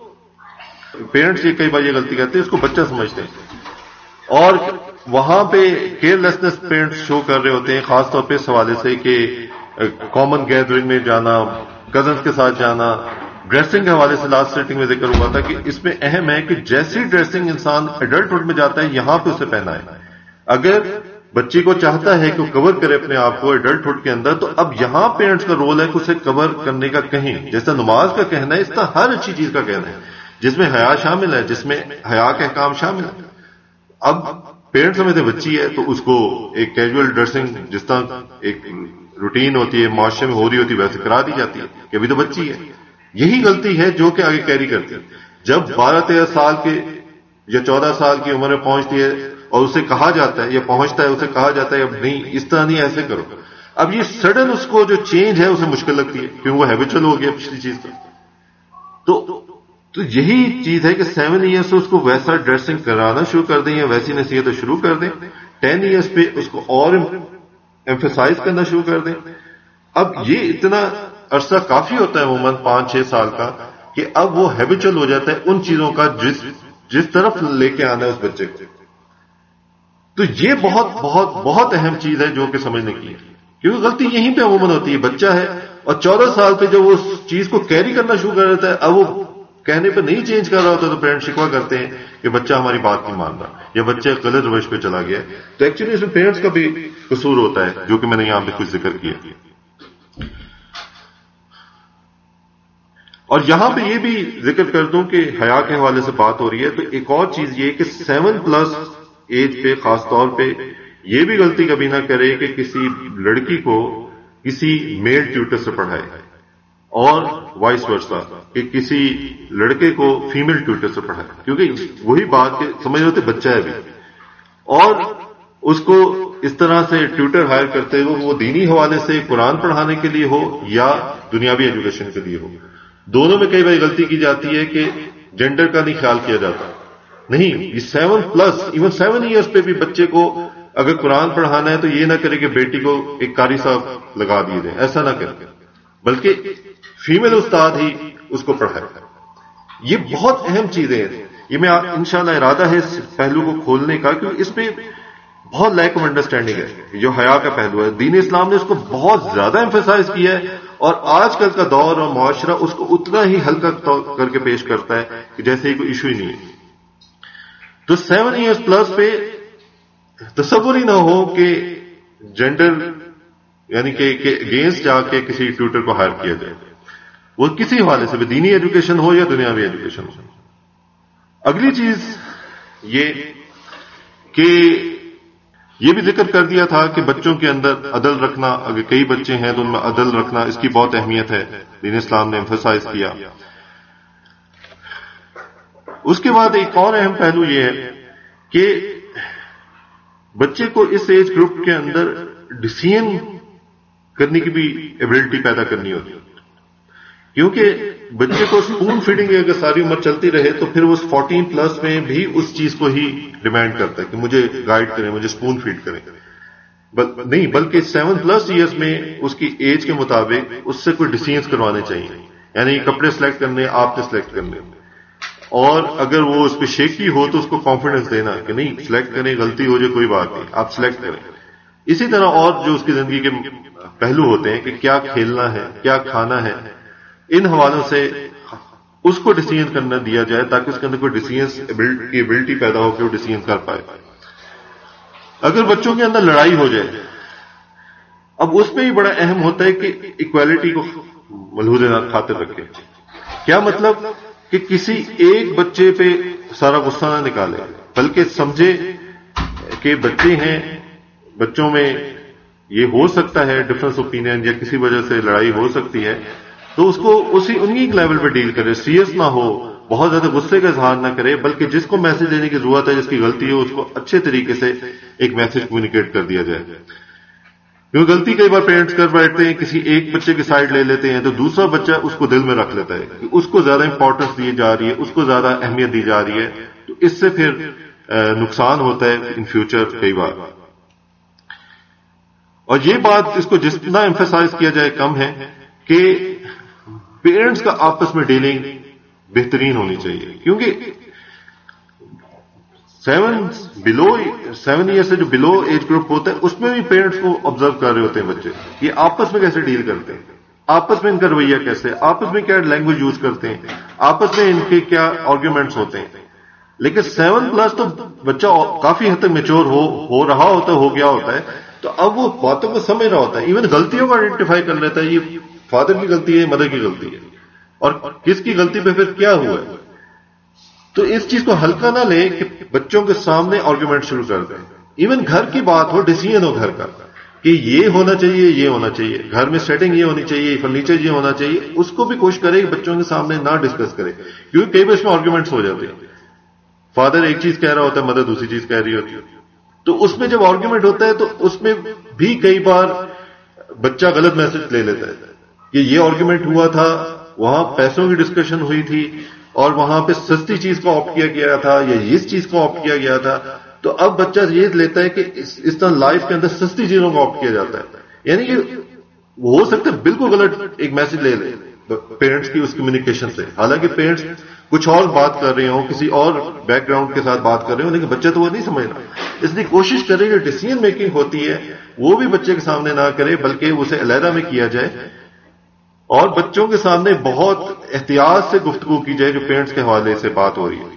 [SPEAKER 1] پیرنٹس یہ کئی بار یہ غلطی کرتے ہیں، اس کو بچہ سمجھتے ہیں اور وہاں پہ کیئر لیسنس پیرنٹس شو کر رہے ہوتے ہیں، خاص طور پہ اس حوالے سے کہ کامن گیدرنگ میں جانا، کزنس کے ساتھ جانا. ڈریسنگ کے حوالے سے لاسٹ سیٹنگ میں ذکر ہوا تھا کہ اس میں اہم ہے کہ جیسی ڈریسنگ انسان ایڈلٹہڈ میں جاتا ہے یہاں پہ اسے پہنا ہے. اگر بچی کو چاہتا ہے کہ وہ کور کرے اپنے آپ کو ایڈلٹہڈ کے اندر، تو اب یہاں پیرنٹس کا رول ہے کہ اسے کور کرنے کا کہیں، جیسا نماز کا کہنا ہے اس طرح ہر اچھی چیز کا کہنا ہے جس میں حیا شامل ہے، جس میں حیا کے احکام شامل ہے. اب پیرنٹس سمجھتے بچی ہے تو اس کو ایک کیجول ڈریسنگ جس طرح ایک روٹین ہوتی ہے معاشرے میں ہو رہی ہوتی ہے ویسے کرا دی جاتی ہے کہ ابھی تو بچی ہے. یہی غلطی ہے جو کہ آگے کیری کرتی ہے. جب بارہ تیرہ سال کے یا چودہ سال کی عمر میں پہنچتی ہے اور اسے کہا جاتا ہے یا پہنچتا ہے اسے کہا جاتا ہے اب نہیں اس طرح نہیں ایسے کرو، اب یہ سڈن اس کو جو چینج ہے اسے مشکل لگتی ہے کیونکہ وہ ہیبچل ہو گیا پچھلی چیز کا. تو تو یہی چیز ہے کہ سیون ایئر سے اس کو ویسا ڈریسنگ کرانا شروع کر دیں یا ویسی نصیحتیں شروع کر دیں. ٹین ایئرس پہ اس کو اور ایمفیسائز کرنا شروع کر دیں. اب یہ اتنا عرصہ کافی ہوتا ہے عموماً پانچ چھ سال کا کہ اب وہ ہیبچل ہو جاتا ہے ان چیزوں کا جس جس طرف لے کے آنا ہے اس بچے کو. تو یہ بہت بہت بہت اہم چیز ہے جو کہ سمجھنے کی ہے، کیونکہ غلطی یہیں پہ عموماً ہوتی ہے. بچہ ہے اور چودہ سال پہ جب وہ اس چیز کو کیری کرنا شروع کر دیتا ہے، اب وہ کہنے پہ نہیں چینج کر رہا ہوتا تو پیرنٹ شکوا کرتے ہیں کہ بچہ ہماری بات نہیں مان رہا یا بچہ غلط روش پہ چلا گیا. تو ایکچولی اس میں پیرنٹس کا بھی قصور ہوتا ہے جو کہ میں نے یہاں پہ کچھ ذکر کیا. اور یہاں پہ یہ بھی ذکر کر دوں کہ حیا کے حوالے سے بات ہو رہی ہے تو ایک اور چیز یہ کہ سیون پلس ایج پہ خاص طور پہ یہ بھی غلطی کبھی نہ کرے کہ کسی لڑکی کو کسی میل ٹیوٹر سے پڑھائے اور وائس ورسا کہ کسی لڑکے کو فیمیل ٹیوٹر سے پڑھائے، کیونکہ وہی بات کہ سمجھ رہے بچہ ہے بھی اور اس کو اس طرح سے ٹیوٹر ہائر کرتے ہوئے وہ دینی حوالے سے قرآن پڑھانے کے لیے ہو یا دنیاوی ایجوکیشن کے لیے ہو. دونوں میں کئی بار غلطی کی جاتی ہے کہ جینڈر کا نہیں خیال کیا جاتا. نہیں، یہ seven plus even seven years پہ بھی بچے کو اگر قرآن پڑھانا ہے تو یہ نہ کرے کہ بیٹی کو ایک قاری صاحب لگا دیے دیں، ایسا نہ کرے، بلکہ فیمیل استاد ہی اس کو پڑھائے. یہ بہت اہم چیزیں ہیں. یہ میں انشاءاللہ ارادہ ہے اس پہلو کو کھولنے کا کیونکہ اس میں بہت لیک آف انڈرسٹینڈنگ ہے. جو حیا کا پہلو ہے دین اسلام نے اس کو بہت زیادہ ایمفیسائز کیا ہے اور آج کل کا دور اور معاشرہ اس کو اتنا ہی ہلکا کر کے پیش کرتا ہے کہ جیسے ہی کوئی ایشو ہی نہیں ہے. تو سیون ایئرس پلس پہ تصور ہی نہ ہو کہ جینڈر یعنی کہ اگینسٹ جا کے کسی ٹیوٹر کو ہائر کیا جائے، وہ کسی حوالے سے بھی دینی ایجوکیشن ہو یا دنیاوی ایجوکیشن ہو. اگلی چیز یہ کہ یہ بھی ذکر کر دیا تھا کہ بچوں کے اندر عدل رکھنا، اگر کئی بچے ہیں تو ان میں عدل رکھنا اس کی بہت اہمیت ہے، دین اسلام نے ایمفیسائز کیا. اس کے بعد ایک اور اہم پہلو یہ ہے کہ بچے کو اس ایج گروپ کے اندر ڈیسیژن کرنے کی بھی ایبلٹی پیدا کرنی ہوتی ہے، کیونکہ بچے کو اسپون فیڈنگ اگر ساری عمر چلتی رہے تو پھر وہ فورٹین پلس میں بھی اس چیز کو ہی ڈیمانڈ کرتا ہے کہ مجھے گائیڈ کریں، مجھے اسپون فیڈ کریں. نہیں، بلکہ سیون پلس ایئرس میں اس کی ایج کے مطابق اس سے کوئی ڈیسیژنز کروانے چاہیے. یعنی کپڑے سلیکٹ کرنے آپ نے سلیکٹ کرنے، اور اگر وہ اس پہ شیکی ہو تو اس کو کانفیڈنس دینا کہ نہیں سلیکٹ کریں، غلطی ہو جائے کوئی بات نہیں آپ سلیکٹ کریں. اسی طرح اور جو اس کی زندگی کے پہلو ہوتے ہیں کہ کیا کھیلنا ہے، کیا کھانا ہے، ان حوالوں سے اس کو ڈیسیژن کرنا دیا جائے تاکہ اس کے اندر کوئی ڈیسیژن کی ایبلٹی پیدا ہو کہ وہ ڈیسیژن کر پائے. اگر بچوں کے اندر لڑائی ہو جائے اب اس میں بھی بڑا اہم ہوتا ہے کہ ایکویلٹی کو ملحوظ خاطر رکھے. کیا مطلب کہ کسی ایک بچے پہ سارا غصہ نہ نکالے، بلکہ سمجھے کہ بچے ہیں، بچوں میں یہ ہو سکتا ہے ڈفرنس اوپینین یا کسی وجہ سے لڑائی ہو سکتی ہے، تو اس کو اسی انہی لیول پہ ڈیل کرے، سیریس نہ ہو، بہت زیادہ غصے کا اظہار نہ کرے، بلکہ جس کو میسج دینے کی ضرورت ہے، جس کی غلطی ہو، اس کو اچھے طریقے سے ایک میسج کمیونیکیٹ کر دیا جائے. کیونکہ غلطی کئی بار پیرنٹس کر بیٹھتے ہیں، کسی ایک بچے کی سائڈ لے لیتے ہیں تو دوسرا بچہ اس کو دل میں رکھ لیتا ہے کہ اس کو زیادہ امپورٹنس دی جا رہی ہے، اس کو زیادہ اہمیت دی جا رہی ہے، تو اس سے پھر نقصان ہوتا ہے ان فیوچر کئی بار. اور یہ بات اس کو جتنا ایمفیسائز کیا جائے کم ہے کہ پیرنٹس کا آپس میں ڈیلنگ بہترین ہونی چاہیے. کیونکہ سیون بلو سیون ایئر سے جو بلو ایج گروپ ہوتا ہے اس میں بھی پیرنٹس کو آبزرو کر رہے ہوتے ہیں بچے، یہ آپس میں کیسے ڈیل کرتے ہیں، آپس میں ان کا رویہ کیسے، آپس میں کیا لینگویج یوز کرتے ہیں، آپس میں ان کے کیا آرگیومنٹس ہوتے ہیں. لیکن سیون پلس تو بچہ کافی حد تک میچور ہو ہو رہا ہوتا ہے، ہو گیا ہوتا ہے، تو اب وہ باتوں کو سمجھ رہا ہوتا ہے، ایون غلطیوں کو آئیڈینٹیفائی کر لیتا ہے، یہ فادر کی غلطی ہے، مدر کی غلطی ہے، اور کس کی غلطی پہ پھر کیا ہوا ہے. تو اس چیز کو ہلکا نہ لے کہ بچوں کے سامنے آرگیومنٹ شروع کر دیں. ایون گھر کی بات ہو، ڈیسیژن ہو گھر کا کہ یہ ہونا چاہیے، یہ ہونا چاہیے، گھر میں سیٹنگ یہ ہونی چاہیے، فرنیچر یہ ہونا چاہیے، اس کو بھی کوشش کرے کہ بچوں کے سامنے نہ ڈسکس کرے، کیونکہ کئی بار اس میں آرگیومنٹس ہو جاتے ہیں. فادر ایک چیز کہہ رہا ہوتا ہے، مدر دوسری چیز کہہ رہی ہوتی ہے، تو اس میں جب آرگیومنٹ ہوتا ہے تو اس میں بھی کئی بار بچہ غلط میسج لے لیتا ہے کہ یہ آرگیومنٹ ہوا تھا، وہاں پیسوں کی ڈسکشن ہوئی تھی اور وہاں پہ سستی چیز کو آپٹ کیا گیا تھا یا اس چیز کو آپٹ کیا گیا تھا. تو اب بچہ یہ لیتا ہے کہ اس طرح لائف کے اندر سستی چیزوں کو آپٹ کیا جاتا ہے، یعنی کہ وہ ہو سکتا ہے بالکل غلط ایک میسج لے لے پیرنٹس کی اس کمیونیکیشن سے، حالانکہ پیرنٹس کچھ اور بات کر رہے ہوں، کسی اور بیک گراؤنڈ کے ساتھ بات کر رہے ہوں، لیکن بچہ تو وہ نہیں سمجھ رہا. اس لیے کوشش کرے کہ ڈیسیژن میکنگ ہوتی ہے وہ بھی بچے کے سامنے نہ کرے، بلکہ اسے علیحدہ میں کیا جائے اور بچوں کے سامنے بہت احتیاط سے گفتگو کی جائے جو پیرنٹس کے حوالے سے بات ہو رہی ہے.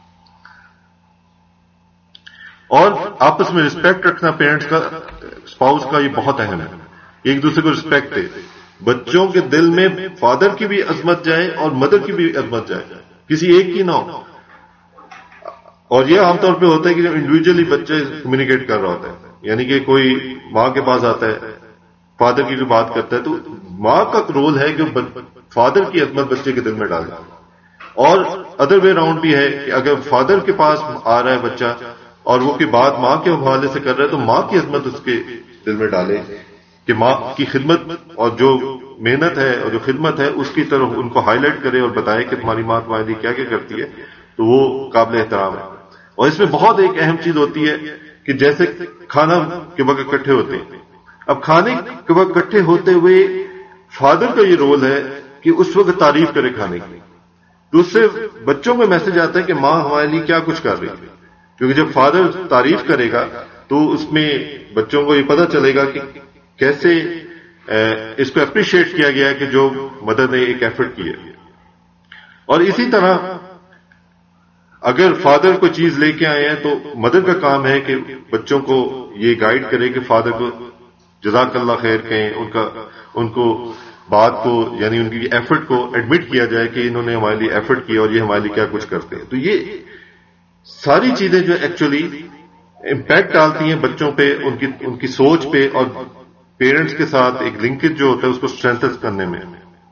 [SPEAKER 1] اور آپس میں رسپیکٹ رکھنا پیرنٹس کا، اسپاؤس کا، یہ بہت اہم ہے. ایک دوسرے کو رسپیکٹ دے، بچوں کے دل میں فادر کی بھی عظمت جائے اور مدر کی بھی عظمت جائے، کسی ایک کی نہ ہو. اور یہ عام طور پہ ہوتا ہے کہ جب انڈیویجلی بچے کمیونیکیٹ کر رہا ہوتا ہے، یعنی کہ کوئی ماں کے پاس آتا ہے، فادر کی جو بات کرتا ہے، تو ماں کا رول ہے کہ فادر کی عظمت بچے کے دل میں ڈالے. اور ادر وے راؤنڈ بھی ہے کہ اگر فادر کے پاس آ رہا ہے بچہ اور وہ کی بات ماں کے حوالے سے کر رہا ہے تو ماں کی عظمت اس کے دل میں ڈالے کہ ماں کی خدمت اور جو محنت ہے اور جو خدمت ہے اس کی طرف ان کو ہائی لائٹ کرے اور بتائے کہ تمہاری ماں تمہارے لیے کیا کیا کرتی ہے، تو وہ قابل احترام ہے. اور اس میں بہت ایک اہم چیز ہوتی ہے کہ جیسے کھانا کے وقت اکٹھے ہوتے ہیں، اب کھانے کے وقت اکٹھے ہوتے ہوئے فادر کا یہ رول ہے کہ اس وقت تعریف کرے کھانے کی، تو اس سے بچوں میں میسج آتا ہے کہ ماں ہمارے لیے کیا کچھ کر رہی ہے. کیونکہ جب فادر تعریف کرے گا تو اس میں بچوں کو یہ پتہ چلے گا کہ کیسے اس کو اپریشیٹ کیا گیا ہے کہ جو مدر نے ایک ایفرٹ کی ہے. اور اسی طرح اگر فادر کو چیز لے کے آئے ہیں تو مدر کا کام ہے کہ بچوں کو یہ گائیڈ کرے کہ فادر کو جزاک اللہ خیر کہیں، ان کا ان کو بات کو یعنی ان کی ایفرٹ کو ایڈمٹ کیا جائے کہ انہوں نے ہمارے لیے ایفرٹ کیا اور یہ ہمارے لیے کیا کچھ کرتے ہیں. تو یہ ساری چیزیں جو ایکچولی امپیکٹ ڈالتی ہیں بچوں پہ، ان کی ان کی سوچ پہ، اور پیرنٹس کے ساتھ ایک لنکیج جو ہوتا ہے اس کو اسٹرینتھن کرنے میں.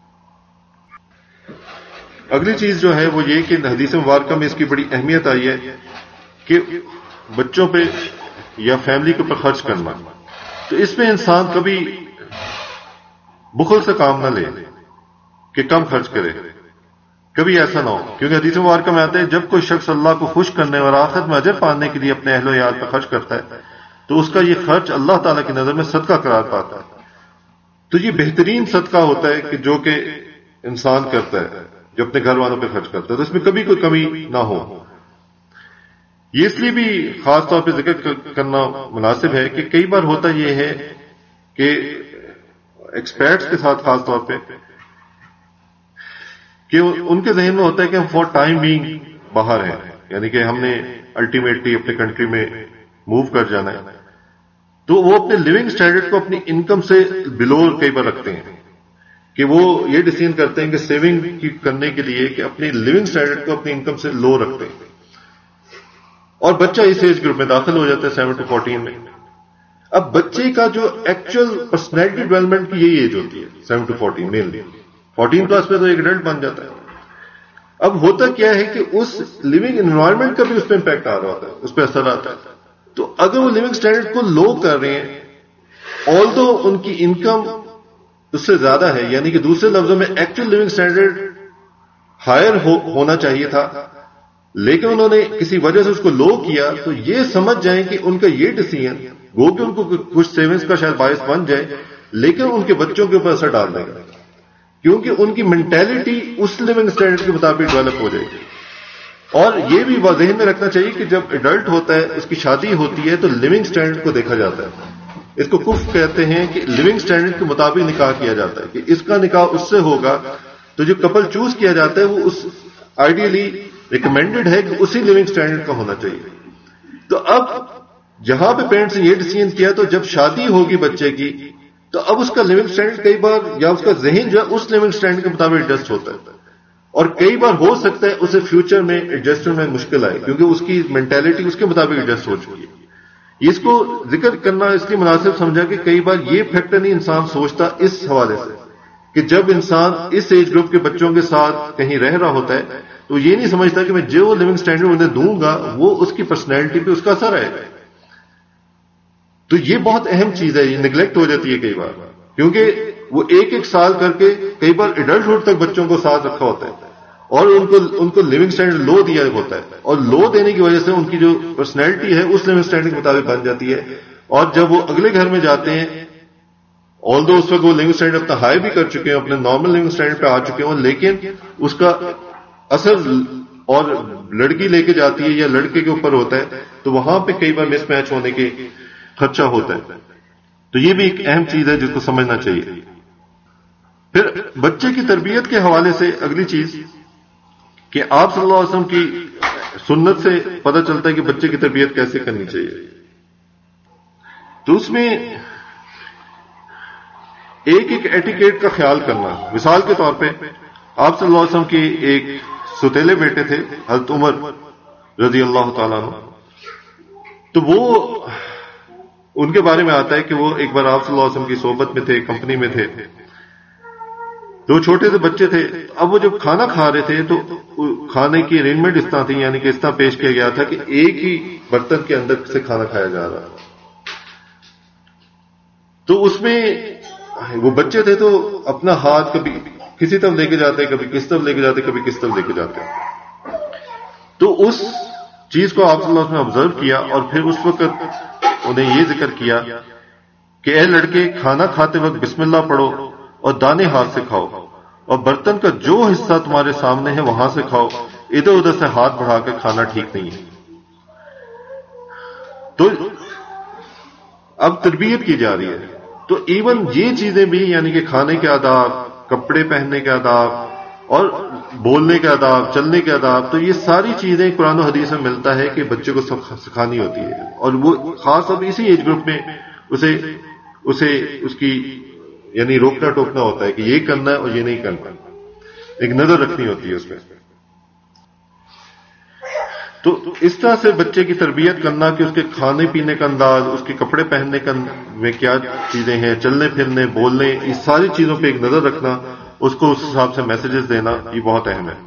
[SPEAKER 1] اگلی چیز جو ہے وہ یہ کہ حدیث مبارکہ میں اس کی بڑی اہمیت آئی ہے کہ بچوں پہ یا فیملی کے اوپر خرچ کرنا. تو اس میں انسان کبھی بخل سے کام نہ لے کہ کم خرچ کرے، کبھی ایسا نہ ہو. کیونکہ حدیث مبارکہ میں آتے ہیں جب کوئی شخص اللہ کو خوش کرنے اور آخرت میں اجر پانے کے لیے اپنے اہل و عیال پر خرچ کرتا ہے تو اس کا یہ خرچ اللہ تعالیٰ کی نظر میں صدقہ قرار پاتا ہے. تو یہ بہترین صدقہ ہوتا ہے کہ جو کہ انسان کرتا ہے جو اپنے گھر والوں پہ خرچ کرتا ہے، تو اس میں کبھی کوئی کمی نہ ہو. یہ اس لیے بھی خاص طور پہ ذکر کرنا مناسب ہے کہ کئی بار ہوتا یہ ہے کہ ایکسپرٹس کے ساتھ خاص طور پہ کہ ان کے ذہن میں ہوتا ہے کہ ہم فار ٹائم بینگ باہر ہیں، یعنی کہ ہم نے الٹیمیٹلی اپنے کنٹری میں موو کر جانا ہے. تو وہ اپنے لیونگ سٹینڈرڈ کو اپنی انکم سے بلو کئی بار رکھتے ہیں کہ وہ یہ ڈیسیژن کرتے ہیں کہ سیونگ کی کرنے کے لیے کہ اپنی لیونگ سٹینڈرڈ کو اپنی انکم سے لو رکھتے ہیں، اور بچہ اس ایج گروپ میں داخل ہو جاتا ہے سیون ٹو فورٹین میں. اب بچے کا جو ایکچوئل پرسنالٹی ڈیولپمنٹ کی یہی ایج ہوتی ہے seven to fourteen mainly, fourteen plus پہ تو ایک ایڈلٹ بن جاتا ہے. اب ہوتا کیا ہے کہ اس لیونگ انوائرمنٹ کا بھی اس پہ امپیکٹ آ رہا ہوتا ہے، اس پہ اثر آتا ہے. تو اگر وہ لیونگ سٹینڈرڈ کو لو کر رہے ہیں آلدو ان کی انکم اس سے زیادہ ہے، یعنی کہ دوسرے لفظوں میں ایکچوئل لیونگ سٹینڈرڈ ہائر ہونا چاہیے تھا، لیکن انہوں نے کسی وجہ سے اس کو لو کیا، تو یہ سمجھ جائیں کہ ان کا یہ ڈیسیژن گو کہ ان کو کچھ سیونگز کا شاید باعث بن جائے، لیکن ان کے بچوں کے اوپر اثر ڈال دے گا، کیونکہ ان کی مینٹیلٹی اس لیونگ سٹینڈرڈ کے مطابق ڈیولپ ہو جائے گی. اور یہ بھی ذہن میں رکھنا چاہیے کہ جب ایڈلٹ ہوتا ہے، اس کی شادی ہوتی ہے، تو لیونگ سٹینڈرڈ کو دیکھا جاتا ہے. اس کو کف کہتے ہیں کہ لیونگ سٹینڈرڈ کے مطابق نکاح کیا جاتا ہے، کہ اس کا نکاح اس سے ہوگا. تو جو کپل چوز کیا جاتا ہے وہ اس آئیڈیلی ریکمینڈڈ ہے کہ اسی لیونگ سٹینڈرڈ کا ہونا چاہیے. تو اب جہاں پہ پیرنٹس نے یہ ڈیسیژن کیا، تو جب شادی ہوگی بچے کی، تو اب اس کا لیونگ سٹینڈرڈ کئی بار یا اس کا ذہن جو ہے اس لیونگ سٹینڈرڈ کے مطابق ایڈجسٹ ہوتا ہے، اور کئی بار ہو سکتا ہے اسے فیوچر میں ایڈجسٹمنٹ میں مشکل آئے، کیونکہ اس کی مینٹیلٹی اس کے مطابق ایڈجسٹ ہو چکی ہے. اس کو ذکر کرنا اس لیے مناسب سمجھا کہ کئی بار یہ فیکٹر نہیں انسان سوچتا اس حوالے سے کہ جب انسان اس ایج گروپ کے بچوں کے ساتھ کہیں رہ رہا ہوتا ہے تو یہ نہیں سمجھتا کہ میں جو لیونگ سٹینڈرڈ انہیں دوں گا وہ اس کی پرسنالٹی پہ اس کا اثر آئے گا. تو یہ بہت اہم چیز ہے، یہ نیگلیکٹ ہو جاتی ہے کئی بار، کیونکہ وہ ایک ایک سال کر کے کئی بار ایڈلٹہڈ تک بچوں کو ساتھ رکھا ہوتا ہے اور ان کو ان کو لیونگ سٹینڈرڈ لو دیا ہوتا ہے، اور لو دینے کی وجہ سے ان کی جو پرسنالٹی ہے اس لیونگ سٹینڈرڈ کے مطابق بن جاتی ہے. اور جب وہ اگلے گھر میں جاتے ہیں، آل دو اس وقت وہ لیونگ سٹینڈرڈ اپنا ہائی بھی کر چکے ہیں، اپنے نارمل لیونگ سٹینڈرڈ پہ آ چکے ہیں، لیکن اس کا اثر اور لڑکی لے کے جاتی ہے یا لڑکے کے اوپر ہوتا ہے، تو وہاں پہ کئی بار مس میچ ہونے کے خدشہ ہوتا ہے. تو یہ بھی ایک اہم چیز ہے جس کو سمجھنا چاہیے. پھر بچے کی تربیت کے حوالے سے اگلی چیز کہ آپ صلی اللہ علیہ وسلم کی سنت سے پتہ چلتا ہے کہ بچے کی تربیت کیسے کرنی چاہیے. تو اس میں ایک ایک ایٹیکیٹ کا خیال کرنا. مثال کے طور پہ آپ صلی اللہ علیہ وسلم کے ایک ستیلے بیٹے تھے حضرت عمر رضی اللہ تعالیٰ عنہ. تو وہ ان کے بارے میں آتا ہے کہ وہ ایک بار آپ صلی اللہ علیہ وسلم کی صحبت میں تھے، کمپنی میں تھے. دو چھوٹے سے بچے تھے. اب وہ جب کھانا کھا رہے تھے تو کھانے کی ارینجمنٹ اس طرح تھی، یعنی کہ اس طرح پیش کیا گیا تھا کہ ایک ہی برتن کے اندر سے کھانا کھایا جا رہا. تو اس میں وہ بچے تھے تو اپنا ہاتھ کبھی کسی طرف لے کے جاتے، کبھی کس طرف لے کے جاتے، کبھی کس طرف لے کے جاتے. تو اس چیز کو آپ صلی اللہ علیہ وسلم نے آبزرو کیا اور پھر اس وقت انہیں یہ ذکر کیا کہ اے لڑکے، کھانا کھاتے وقت بسم اللہ پڑھو اور دانے ہاتھ سے کھاؤ، اور برتن کا جو حصہ تمہارے سامنے ہے وہاں سے کھاؤ، ادھر ادھر سے ہاتھ بڑھا کر کھانا ٹھیک نہیں ہے. تو اب تربیت کی جا رہی ہے. تو ایون یہ چیزیں بھی، یعنی کہ کھانے کے آداب، کپڑے پہننے کے آداب اور بولنے کے آداب، چلنے کے آداب، تو یہ ساری چیزیں قرآن و حدیث میں ملتا ہے کہ بچے کو سکھانی ہوتی ہے. اور وہ خاص طور اسی ایج گروپ میں اسے اسے اس کی یعنی روکنا ٹوکنا ہوتا ہے کہ یہ کرنا ہے اور یہ نہیں کرنا، ایک نظر رکھنی ہوتی ہے اس میں. تو اس طرح سے بچے کی تربیت کرنا کہ اس کے کھانے پینے کا انداز، اس کے کپڑے پہننے کا میں کیا چیزیں ہیں، چلنے پھرنے، بولنے، اس ساری چیزوں پہ ایک نظر رکھنا، اس کو اس حساب سے میسیجز دینا، یہ بہت اہم ہے.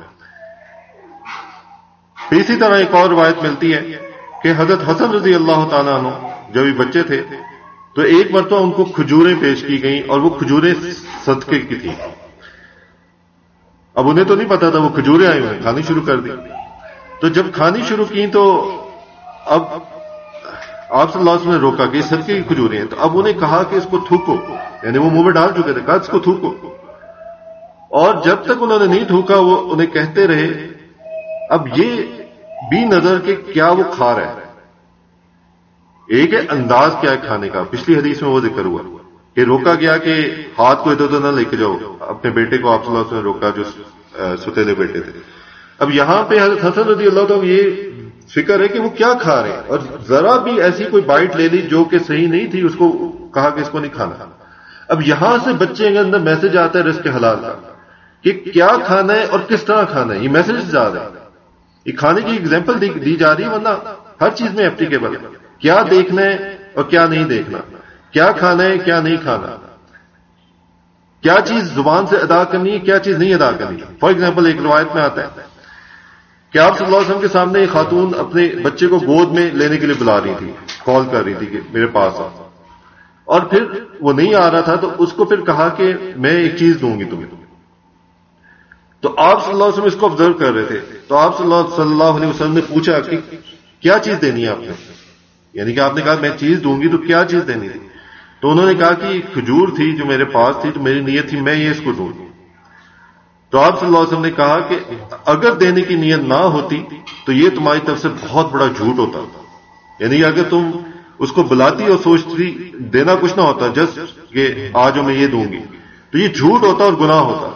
[SPEAKER 1] اسی طرح ایک اور روایت ملتی ہے کہ حضرت حسن رضی اللہ تعالیٰ عنہ جب یہ بچے تھے تو ایک مرتبہ ان کو کھجوریں پیش کی گئیں اور وہ کھجوریں صدقے کی تھیں. اب انہیں تو نہیں پتا تھا، وہ کھجوریں آئی ہوئیں، کھانی شروع کر دی. تو جب کھانی شروع کی تو اب آپ صلی اللہ علیہ وسلم نے روکا کہ یہ صدقے کی کھجوریں ہیں. تو اب انہیں کہا کہ اس کو تھوکو، یعنی وہ منہ میں ڈال چکے تھے، کہا اس کو تھوکو. اور جب تک انہوں نے نہیں تھوکا وہ انہیں کہتے رہے. اب یہ بھی نظر کہ کیا وہ کھا رہا ہے. ایک ہے انداز کیا ہے کھانے کا، پچھلی حدیث میں وہ ذکر ہوا کہ روکا گیا کہ ہاتھ کو ادھر ادھر نہ لے کے جاؤ. اپنے بیٹے کو آپ صلی اللہ علیہ وسلم نے روکا جو ستیلے بیٹے تھے. اب یہاں پہ حضرت حسن رضی اللہ عنہ یہ فکر ہے کہ وہ کیا کھا رہے ہیں, اور ذرا بھی ایسی کوئی بائٹ لے لی جو کہ صحیح نہیں تھی, اس کو کہا کہ اس کو نہیں کھانا. اب یہاں سے بچے کے اندر میسج آتا ہے رزق حلال کا کہ کیا کھانا ہے اور کس طرح کھانا ہے. یہ میسج آ رہا ہے, یہ کھانے کی ایگزامپل دی جا رہی ہے, ورنہ ہر چیز میں اپلیکیبل ہے. کیا دیکھنا ہے اور کیا نہیں دیکھنا, کیا کھانا ہے کیا نہیں کھانا, کیا چیز زبان سے ادا کرنی ہے کیا چیز نہیں ادا کرنی ہے. فار ایگزامپل ایک روایت میں آتا ہے کہ آپ صلی اللہ علیہ وسلم کے سامنے ایک خاتون اپنے بچے کو گود میں لینے کے لیے بلا رہی تھی, کال کر رہی تھی کہ میرے پاس آ, اور پھر وہ نہیں آ رہا تھا تو اس کو پھر کہا کہ میں ایک چیز دوں گی تمہیں. تو آپ صلی اللہ علیہ وسلم اس کو آبزرو کر رہے تھے, تو آپ صلی اللہ صلی اللہ علیہ وسلم نے پوچھا کہ کیا چیز دینی ہے آپ نے, یعنی کہ آپ نے کہا میں چیز دوں گی تو کیا چیز دینی تھی. تو انہوں نے کہا کہ کھجور تھی جو میرے پاس تھی, تو میری نیت تھی میں یہ اس کو دوں. تو آپ صلی اللہ علیہ وسلم نے کہا کہ اگر دینے کی نیت نہ ہوتی تو یہ تمہاری طرف سے بہت بڑا جھوٹ ہوتا. یعنی اگر تم اس کو بلاتی اور سوچتی دینا کچھ نہ ہوتا, جسٹ کہ آج میں یہ دوں گی, تو یہ جھوٹ ہوتا اور گناہ ہوتا,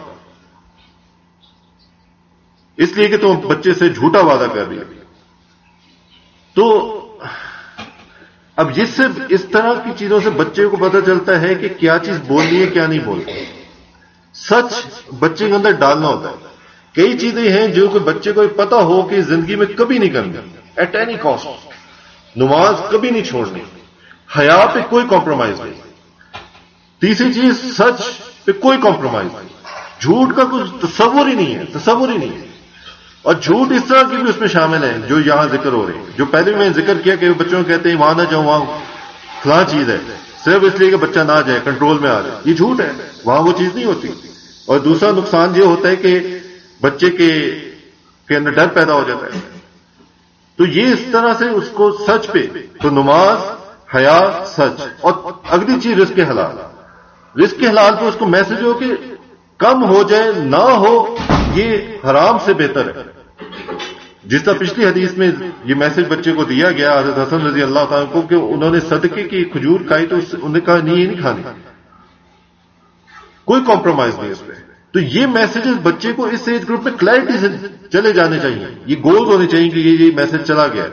[SPEAKER 1] اس لیے کہ تم بچے سے جھوٹا وعدہ کر رہی. تو اب اس سے اس طرح کی چیزوں سے بچے کو پتہ چلتا ہے کہ کیا چیز بولنی ہے کیا نہیں بولنی. سچ بچے کے اندر ڈالنا ہوتا ہے. کئی چیزیں ہیں جو کہ بچے کو پتا ہو کہ زندگی میں کبھی نہیں کرنی, ایٹ اینی کاسٹ. نماز کبھی نہیں چھوڑنی, حیا پہ کوئی کمپرومائز نہیں. تیسری چیز سچ پہ کوئی کمپرومائز نہیں, جھوٹ کا کچھ تصور ہی نہیں ہے, تصور ہی نہیں ہے. اور جھوٹ اس طرح کی بھی اس میں شامل ہیں جو یہاں ذکر ہو رہے ہیں, جو پہلے میں ذکر کیا کہ بچوں کو کہتے ہیں وہاں نہ جاؤ وہاں فلاں چیز ہے, صرف اس لیے کہ بچہ نہ جائے, کنٹرول میں آ جائے. یہ جھوٹ ہے, وہاں وہ چیز نہیں ہوتی. اور دوسرا نقصان یہ ہوتا ہے کہ بچے کے کے اندر ڈر پیدا ہو جاتا ہے. تو یہ اس طرح سے اس کو سچ پہ, تو نماز, حیا, سچ, اور اگلی چیز رزق حلال. رزق حلال پہ اس کو میسج ہو کہ کم ہو جائے نہ ہو یہ حرام سے بہتر ہے. جس طرح پچھلی حدیث میں یہ میسج بچے کو دیا گیا حضرت حسن رضی اللہ تعالیٰ کو کہ انہوں نے صدقے کی کھجور کھائی تو انہوں نے کہا نہیں یہ نہیں کھانی, کوئی کمپرومائز نہیں اس پہ. تو یہ میسجز بچے کو اس ایج گروپ میں کلیئرٹی سے چلے جانے چاہیے, یہ گولز ہونے چاہیے کہ یہ یہ میسج چلا گیا.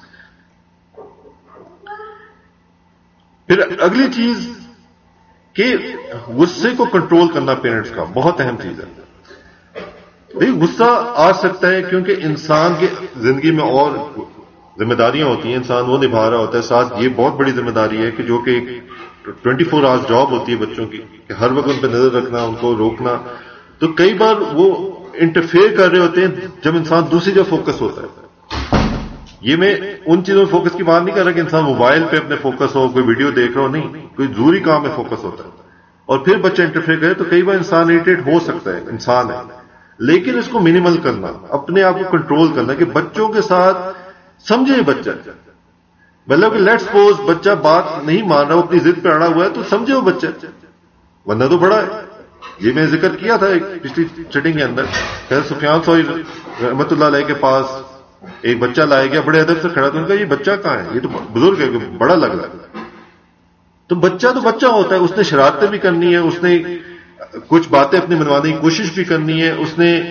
[SPEAKER 1] پھر اگلی چیز کہ غصے کو کنٹرول کرنا پیرنٹس کا بہت اہم چیز ہے. بھائی غصہ آ سکتا ہے کیونکہ انسان کی زندگی میں اور ذمہ داریاں ہوتی ہیں, انسان وہ نبھا رہا ہوتا ہے. ساتھ یہ بہت بڑی ذمہ داری ہے کہ جو کہ ٹوینٹی فور آورس جاب ہوتی ہے بچوں کی, کہ ہر وقت ان پہ نظر رکھنا, ان کو روکنا. تو کئی بار وہ انٹرفیئر کر رہے ہوتے ہیں جب انسان دوسری جگہ فوکس ہوتا ہے. یہ میں ان چیزوں میں فوکس کی بات نہیں کر رہا کہ انسان موبائل پہ اپنے فوکس ہو, کوئی ویڈیو دیکھ رہا ہو, نہیں, کوئی ضروری کام میں فوکس ہوتا ہے اور پھر بچہ انٹرفیئر کرے تو کئی بار انسان اریٹیٹ ہو سکتا ہے, انسان ہے. لیکن اس کو منیمل کرنا, اپنے آپ کو کنٹرول کرنا کہ بچوں کے ساتھ سمجھے بچہ, مطلب کہ لیٹ سپوز بچہ بات نہیں مان رہا, وہ اپنی ضد پہ اڑا ہوا ہے تو سمجھے وہ بچہ, ورنہ تو بڑا ہے. یہ میں ذکر کیا تھا ایک پچھلی چیٹنگ کے اندر, سفیان ثوری رحمۃ اللہ علیہ کے پاس ایک بچہ لایا گیا, بڑے ادب سے کھڑا تھا, ان کا یہ بچہ کہاں ہے, یہ تو بزرگ ہے, بڑا لگ رہا ہے. تو بچہ تو بچہ ہوتا ہے, اس نے شرارتیں بھی کرنی ہے, اس نے کچھ باتیں اپنی منوانے کی کوشش بھی کرنی ہے, اس نے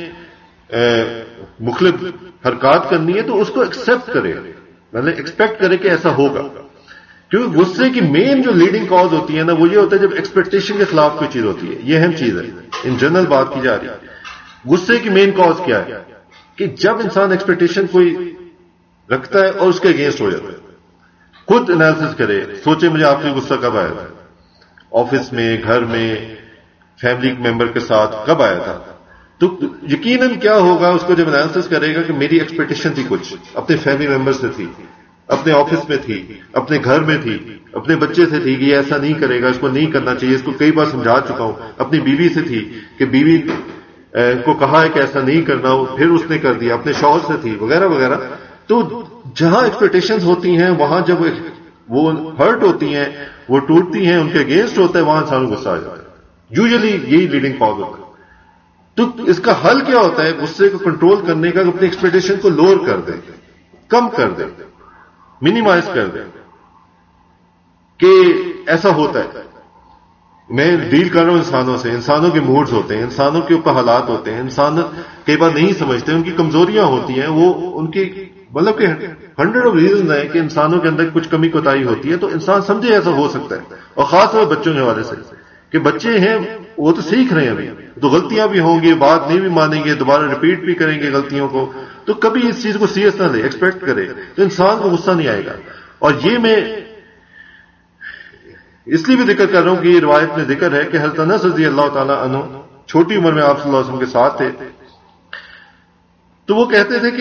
[SPEAKER 1] مختلف حرکات کرنی ہے, تو اس کو ایکسپٹ کرے, مطلب ایکسپیکٹ کرے کہ ایسا ہوگا. کیونکہ غصے کی مین جو لیڈنگ کاز ہوتی ہے نا, وہ یہ ہوتا ہے جب ایکسپیکٹیشن کے خلاف کوئی چیز ہوتی ہے. یہ اہم چیز ہے, ان جنرل بات کی جا رہی ہے. غصے کی مین کاز کیا ہے کہ جب انسان ایکسپیکٹیشن کوئی رکھتا ہے اور اس کے اگینسٹ ہو جاتا ہے. خود انالیسس کرے, سوچے مجھے آخری غصہ کب آیا تھا, آفس میں, گھر میں, فیملی ممبر کے ساتھ کب آیا تھا. تو یقیناً کیا ہوگا, اس کو جب انالیسس کرے گا کہ میری ایکسپیکٹیشن تھی کچھ, اپنے فیملی ممبر سے تھی, اپنے آفس میں تھی, اپنے گھر میں تھی, اپنے بچے سے تھی کہ یہ ایسا نہیں کرے گا, اس کو نہیں کرنا چاہیے, اس کو کئی بار سمجھا چکا ہوں. اپنی بیوی سے تھی کہ بیوی کو کہا ہے کہ ایسا نہیں کرنا, پھر اس نے کر دیا. اپنے شوہر سے تھی, وغیرہ وغیرہ. تو جہاں ایکسپیکٹیشنز ہوتی ہیں وہاں جب وہ ہرٹ ہوتی ہیں, وہ ٹوٹتی ہیں, ان کے اگینسٹ ہوتا ہے, وہاں انسان کو غصہ آ جاتا ہے. یوزلی یہی لیڈنگ کاز ہوتا ہے. تو اس کا حل کیا ہوتا ہے غصے کو کنٹرول کرنے کا, اپنی ایکسپیکٹیشن کو لوور کر دیں, کم کر دیں, منیمائز کر دیں. کہ ایسا ہوتا ہے, میں ڈیل کر رہا ہوں انسانوں سے, انسانوں کے موڈز ہوتے ہیں, انسانوں کے اوپر حالات ہوتے ہیں, انسان کئی بار نہیں سمجھتے, ان کی کمزوریاں ہوتی ہیں, وہ ان کی مطلب کہ ہنڈریڈ آف ریزن ہیں کہ انسانوں کے اندر کچھ کمی کوتاہی ہوتی ہے، تو انسان سمجھے ایسا ہو سکتا ہے، اور خاص طور پر بچوں کے حوالے سے کہ بچے ہیں وہ تو سیکھ رہے ہیں ابھی، تو غلطیاں بھی ہوں گی، بات نہیں بھی مانیں گے، دوبارہ ریپیٹ بھی کریں گے غلطیوں کو، تو کبھی اس چیز کو سیریس نہ لے، ایکسپیکٹ کرے تو انسان کو غصہ نہیں آئے گا. اور یہ میں اس لیے بھی ذکر کر رہا ہوں کہ یہ روایت میں ذکر ہے کہ حضرت انس رضی اللہ تعالیٰ عنہ چھوٹی عمر میں آپ صلی اللہ علیہ وسلم کے ساتھ تھے، تو وہ کہتے تھے کہ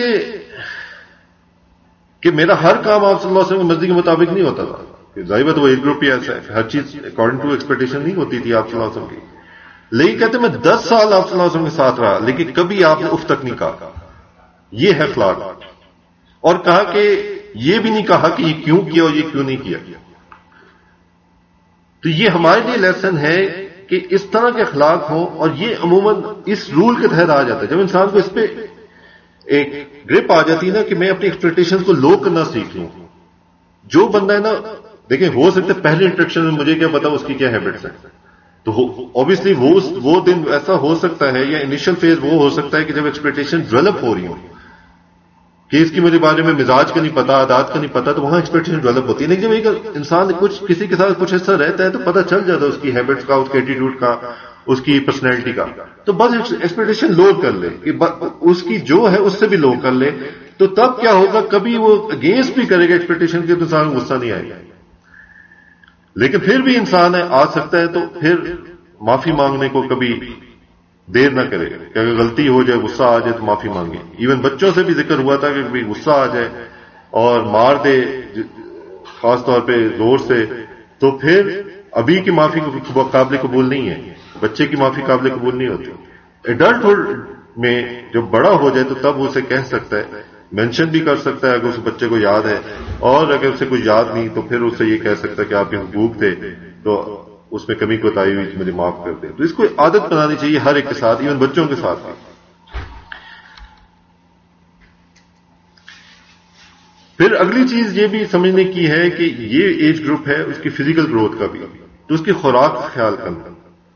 [SPEAKER 1] کہ میرا ہر کام آپ صلی اللہ علیہ وسلم کی مرضی کے مطابق نہیں ہوتا تھا. ظاہر بات وہ ایک گروپ ہی ایسا ہے، ہر چیز اکارڈنگ ٹو ایکسپیکٹیشن نہیں ہوتی تھی آپ صلی اللہ علیہ وسلم کی. لیکن کہتے میں دس سال آپ صلی اللہ علیہ وسلم کے ساتھ رہا، لیکن کبھی آپ نے اف تک نہیں کہا. یہ ہے اخلاق. اور کہا کہ یہ بھی نہیں کہا کہ یہ کیوں کیا اور یہ کیوں نہیں کیا. تو یہ ہمارے لیے لیسن ہے کہ اس طرح کے اخلاق ہوں، اور یہ عموماً اس رول کے تحت آ جاتا ہے جب انسان کو اس پہ ایک گرپ آ جاتی ہے نا کہ میں اپنی ایکسپیکٹیشن کو لو کرنا سیکھ لوں. جو بندہ ہے نا، دیکھیں ہو سکتا ہے پہلے انٹریکشن میں مجھے کیا پتا اس کی کیا ہیبٹس ہیں، تو اوبیسلی وہ وہ دن ایسا ہو سکتا ہے یا انیشل فیز وہ ہو سکتا ہے کہ جب ایکسپیکٹیشن ڈیولپ ہو رہی ہوں کہ اس کی مجھے بارے میں مزاج کا نہیں پتا، عادات کا نہیں پتا، تو وہاں ایکسپیکٹیشن ڈیولپ ہوتی ہے. لیکن جب ایک انسان کچھ کسی کے ساتھ کچھ حصہ رہتا ہے تو پتہ چل جاتا ہے اس کی ہیبٹس کا، اس کے ایٹیٹیوڈ کا، اس کی پرسنالٹی کا، تو بس ایکسپیکٹیشن لو کر لے کہ اس کی جو ہے اس سے بھی لو کر لے. تو تب کیا ہوگا، کبھی وہ اگینسٹ بھی کرے گا ایکسپیکٹیشن کے تو انسان کو غصہ نہیں آئے گا. لیکن پھر بھی انسان ہے آ سکتا ہے تو پھر معافی مانگنے کو کبھی دیر نہ کرے کہ اگر غلطی ہو جائے، غصہ آ جائے تو معافی مانگے. ایون بچوں سے بھی ذکر ہوا تھا کہ کبھی غصہ آ جائے اور مار دے خاص طور پہ زور سے، تو پھر ابھی کی معافی قابل قبول نہیں ہے، بچے کی معافی قابل قبول نہیں ہوتی. ایڈلٹہڈ میں جب بڑا ہو جائے تو تب اسے کہہ سکتا ہے، مینشن بھی کر سکتا ہے اگر اس بچے کو یاد ہے، اور اگر اسے کوئی یاد نہیں تو پھر اسے یہ کہہ سکتا ہے کہ آپ کے حقوق تھے تو اس میں کمی کوتاہی ہوئی مجھے معاف کر دیں. تو اس کو عادت بنانی چاہیے ہر ایک کے ساتھ، ایون بچوں کے ساتھ بھی. پھر اگلی چیز یہ بھی سمجھنے کی ہے کہ یہ ایج گروپ ہے اس کی فزیکل گروتھ کا بھی، تو اس کی خوراک کا خیال کرنا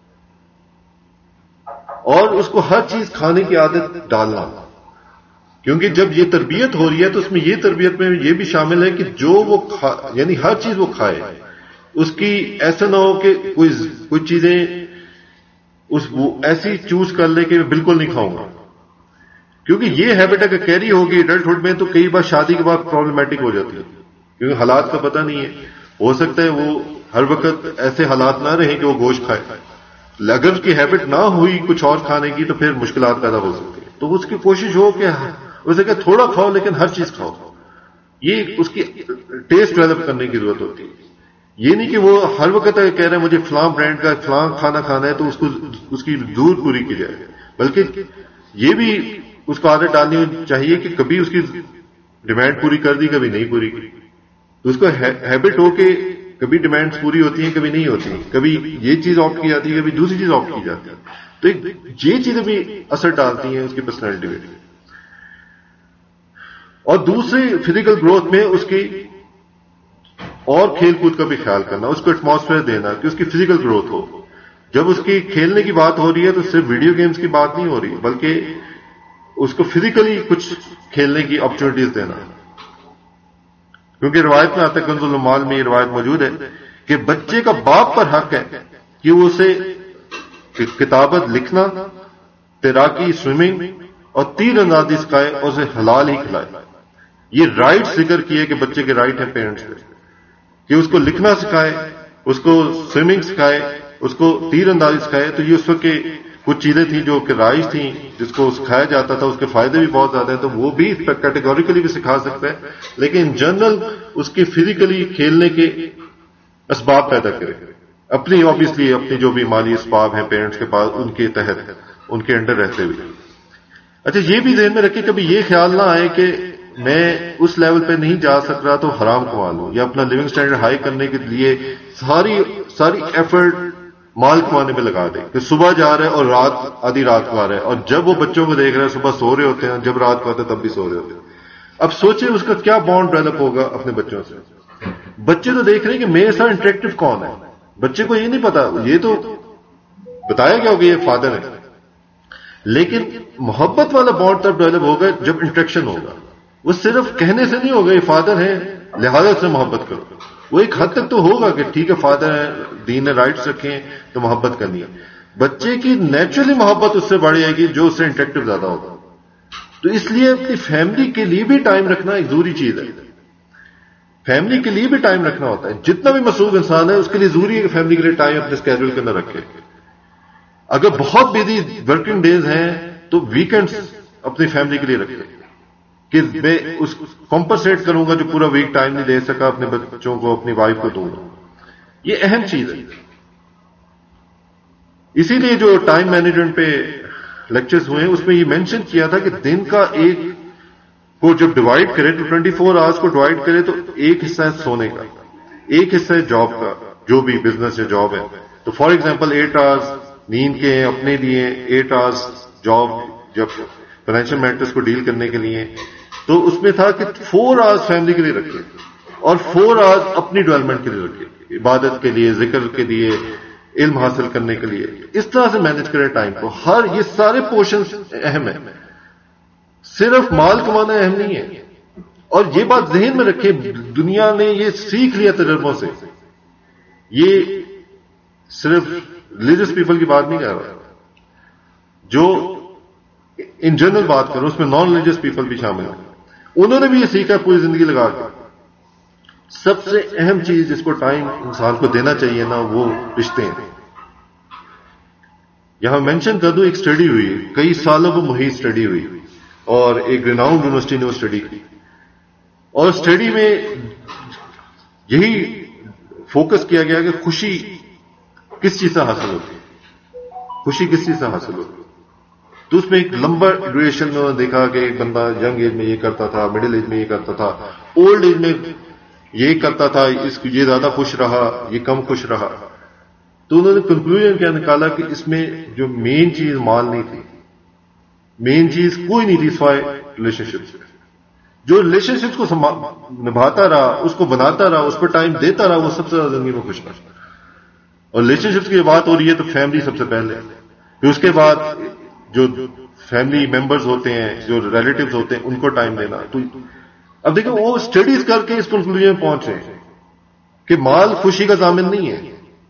[SPEAKER 1] اور اس کو ہر چیز کھانے کی عادت ڈالنا. کیونکہ جب یہ تربیت ہو رہی ہے تو اس میں یہ تربیت میں یہ بھی شامل ہے کہ جو وہ کھا یعنی ہر چیز وہ کھائے، اس کی ایسا نہ ہو کہ کوئی کوئی چیزیں اس وہ ایسی چوز کر لے کہ میں بالکل نہیں کھاؤں گا. کیونکہ یہ ہیبٹ اگر کیری ہوگی ایڈلٹہڈ میں تو کئی بار شادی کے بعد پرابلمٹک ہو جاتی ہے، کیونکہ حالات کا پتہ نہیں ہے. ہو سکتا ہے وہ ہر وقت ایسے حالات نہ رہیں کہ وہ گوشت کھائے، اگر اس کی ہیبٹ نہ ہوئی کچھ اور کھانے کی تو پھر مشکلات پیدا ہو سکتی ہے. تو اس کی کوشش ہو کہ اسے کہ تھوڑا کھاؤ لیکن ہر چیز کھاؤ. یہ اس کی ٹیسٹ ڈیولپ کرنے کی ضرورت ہوتی ہے. یہ نہیں کہ وہ ہر وقت کہہ رہے ہیں مجھے فلاں برانڈ کا فلاں کھانا کھانا ہے تو اس کو اس کی ضرورت پوری کی جائے، بلکہ یہ بھی اس کو عادت ڈالنی چاہیے کہ کبھی اس کی ڈیمانڈ پوری کر دی، کبھی نہیں پوری کی. تو اس کو ہیبٹ ہو کہ کبھی ڈیمانڈز پوری ہوتی ہیں کبھی نہیں ہوتی، کبھی یہ چیز آپٹ کی جاتی ہے کبھی دوسری چیز آپٹ کی جاتی ہے. تو یہ چیزیں بھی اثر ڈالتی ہیں اس کی پرسنالٹی پہ. اور دوسری فزیکل گروتھ میں اس کی اور کھیل کود کا بھی خیال کرنا، اس کو ایٹماسفیئر دینا کہ اس کی فزیکل گروتھ ہو. جب اس کی کھیلنے کی بات ہو رہی ہے تو صرف ویڈیو گیمز کی بات نہیں ہو رہی، بلکہ اس کو فزیکلی کچھ کھیلنے کی اپرچونٹیز دینا. کیونکہ روایت میں آتا ہے، کنز المال میں یہ روایت موجود ہے کہ بچے کا باپ پر حق ہے کہ وہ اسے کتابت، لکھنا، تیراکی، سوئمنگ اور تیر اندازی سکھائے اور اسے حلال ہی کھلائے. یہ رائٹ ذکر کیے کہ بچے کے رائٹ ہیں پیرنٹس پہ، کہ اس کو لکھنا سکھائے، اس کو سوئمنگ سکھائے، اس کو تیر اندازی سکھائے. تو یہ اس وقت کے کچھ چیزیں تھیں جو کہ رائج تھیں جس کو سکھایا جاتا تھا، اس کے فائدے بھی بہت زیادہ ہیں، تو وہ بھی کیٹیگوریکلی بھی سکھا سکتا ہے. لیکن ان جنرل اس کی فزیکلی کھیلنے کے اسباب پیدا کرے، اپنی آبویسلی اپنی جو بھی مالی اسباب ہیں پیرنٹس کے پاس ان کے تحت ان کے انڈر رہتے ہوئے. اچھا یہ بھی ذہن میں رکھے کبھی یہ خیال نہ آئے کہ میں اس لیول پہ نہیں جا سک رہا تو حرام کما لوں، یا اپنا لیونگ سٹینڈرڈ ہائی کرنے کے لیے ساری ساری ایفرٹ مال کمانے پہ لگا دے کہ صبح جا رہا ہے اور رات آدھی رات کو آ رہا ہے، اور جب وہ بچوں کو دیکھ رہا ہے صبح سو رہے ہوتے ہیں، جب رات کو آتے ہیں تب بھی سو رہے ہوتے ہیں. اب سوچیں اس کا کیا بانڈ ڈیولپ ہوگا اپنے بچوں سے. بچے تو دیکھ رہے ہیں کہ میرے ساتھ انٹریکٹیو کون ہے، بچے کو یہ نہیں پتا، یہ تو بتایا گیا ہوگا یہ فادر ہے، لیکن محبت والا بانڈ تب ڈیولپ ہوگا جب انٹریکشن ہوگا. وہ صرف کہنے سے نہیں ہوگا یہ فادر ہے لہذا سے محبت کرو. وہ ایک حد تک تو ہوگا کہ ٹھیک ہے فادر ہے, دین نے رائٹس رکھے تو محبت کرنی ہے. بچے کی نیچرلی محبت اس سے بڑھ جائے گی جو اس سے انٹریکٹیو زیادہ ہوگا. تو اس لیے اپنی فیملی کے لیے بھی ٹائم رکھنا ایک ضروری چیز ہے. فیملی کے لیے بھی ٹائم رکھنا ہوتا ہے. جتنا بھی مصروف انسان ہے اس کے لیے ضروری ہے کہ فیملی کے لیے ٹائم اپنے اسکیڈول کے اندر رکھے. اگر بہت بزی ورکنگ ڈیز ہیں تو ویکینڈز اپنی فیملی کے لیے رکھے کہ میں اس کمپنسیٹ کروں گا جو پورا ویک ٹائم نہیں دے سکا اپنے بچوں کو, اپنی وائف کو دوں گا. یہ اہم چیز ہے. اسی لیے جو ٹائم مینجمنٹ پہ لیکچرز ہوئے ہیں اس میں یہ مینشن کیا تھا کہ دن کا ایک کو جب ڈیوائڈ کرے تو ٹوینٹی فور آورس کو ڈیوائڈ کرے تو ایک حصہ ہے سونے کا, ایک حصہ ہے جاب کا, جو بھی بزنس یا جاب ہے. تو فار ایگزامپل ایٹ آورس نیند کے ہیں اپنے لیے, ایٹ آورس جاب جب فائنینشیل میٹرز کو ڈیل کرنے کے لیے. تو اس میں تھا کہ فور آورس فیملی کے لیے رکھے اور فور آورس اپنی ڈیولپمنٹ کے لیے رکھے, عبادت کے لیے, ذکر کے لیے, علم حاصل کرنے کے لیے. اس طرح سے مینج کرے ٹائم کو. ہر یہ سارے پورشنز اہم ہیں, صرف مال کمانا اہم نہیں ہے. اور یہ بات ذہن میں رکھے, دنیا نے یہ سیکھ لیا تجربوں سے. یہ صرف ریلیجس پیپل کی بات نہیں کر رہا, جو ان جنرل بات کرو اس میں نان ریلیجس پیپل بھی شامل ہیں. انہوں نے بھی یہ سیکھا پوری زندگی لگا کے. سب سے اہم چیز جس کو ٹائم انسان کو دینا چاہیے نا وہ رشتے ہیں. یہاں مینشن کر دوں ایک اسٹڈی ہوئی, کئی سالوں کو محیط اسٹڈی ہوئی اور ایک ریناؤنڈ یونیورسٹی نے وہ اسٹڈی کی. اور اسٹڈی میں یہی فوکس کیا گیا کہ خوشی کس چیز سے حاصل ہوتی ہے, خوشی کس چیز سے حاصل ہوتی ہے. تو اس میں ایک لمبا ڈیوریشن میں انہوں نے دیکھا کہ ایک بندہ ینگ ایج میں یہ کرتا تھا, مڈل ایج میں یہ کرتا تھا, اولڈ ایج میں یہ کرتا تھا, اس کو یہ زیادہ خوش رہا, یہ کم خوش رہا. تو انہوں نے کنکلوژن کیا نکالا کہ اس میں جو مین چیز مال نہیں تھی, مین چیز کوئی نہیں تھی سوائے ریلیشن شپ. جو ریلیشن شپ کو نبھاتا رہا, اس کو بناتا رہا, اس پر ٹائم دیتا رہا, وہ سب سے زیادہ زندگی میں خوش رہا. اور ریلیشن شپ کی بات ہو رہی ہے تو فیملی سب سے پہلے, پھر اس کے بعد جو فیملی ممبرز ہوتے ہیں, جو ریلیٹیوز ہوتے ہیں, ان کو ٹائم دینا. تو اب دیکھیں وہ اسٹڈیز کر کے اس کنکلوژن میں پہنچے کہ مال خوشی کا ضامن نہیں ہے.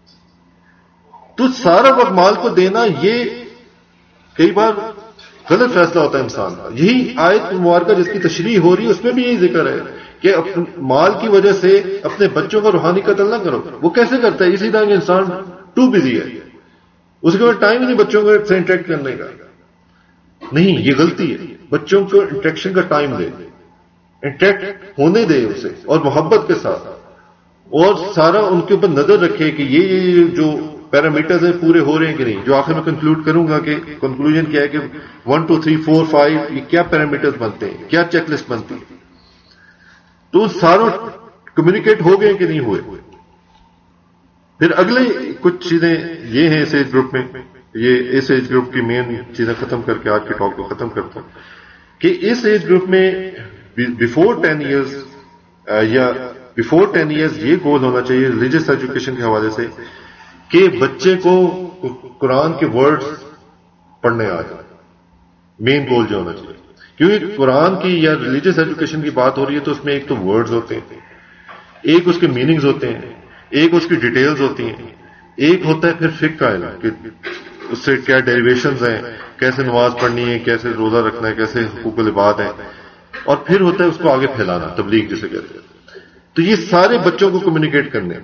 [SPEAKER 1] تو سارا وقت مال کو دینا یہ کئی بار غلط فیصلہ ہوتا ہے انسان کا. یہی آیت مبارکہ جس کی تشریح ہو رہی ہے اس میں بھی یہی ذکر ہے کہ مال کی وجہ سے اپنے بچوں کا روحانی قتل نہ کرو. وہ کیسے کرتا ہے؟ اسی طرح کہ انسان ٹو بزی ہے, اس کے بعد ٹائم ہی نہیں بچوں سے انٹریکٹ کرنے کا. نہیں, یہ غلطی ہے. بچوں کو انٹریکشن کا ٹائم دے, انٹریکٹ ہونے دے اسے اور محبت کے ساتھ, اور سارا ان کے اوپر نظر رکھے کہ یہ جو پیرامیٹرز ہیں پورے ہو رہے ہیں کہ نہیں. جو آخر میں کنکلوڈ کروں گا کہ کنکلوژن کیا ہے کہ one two three four five یہ کیا پیرامیٹرز بنتے ہیں, کیا چیک لسٹ بنتی ہے. تو ساروں کمیونیکیٹ ہو گئے کہ نہیں ہوئے. پھر اگلے کچھ چیزیں یہ ہیں اس ایج گروپ میں, یہ اس ایج گروپ کی مین چیزیں ختم کر کے آج کے ٹاک کو ختم کرتا ہوں کہ اس ایج گروپ میں بفور ٹین ایئرز یا بفور ٹین ایئرز یہ گول ہونا چاہیے ریلیجس ایجوکیشن کے حوالے سے کہ بچے کو قرآن کے ورڈز پڑھنے آ جائے. مین گول جو ہونا چاہیے, کیونکہ قرآن کی یا ریلیجس ایجوکیشن کی بات ہو رہی ہے تو اس میں ایک تو ورڈز ہوتے ہیں, ایک اس کے میننگز ہوتے ہیں, ایک اس کی ڈیٹیلز ہوتی ہیں, ایک ہوتا ہے پھر فقہ کا علم کہ اس سے کیا ڈیریویشنز ہیں, کیسے نماز پڑھنی ہے, کیسے روزہ رکھنا ہے, کیسے حقوق العباد ہیں, اور پھر ہوتا ہے اس کو آگے پھیلانا, تبلیغ جسے کہتے ہیں. تو یہ سارے بچوں کو کمیونیکیٹ کرنے.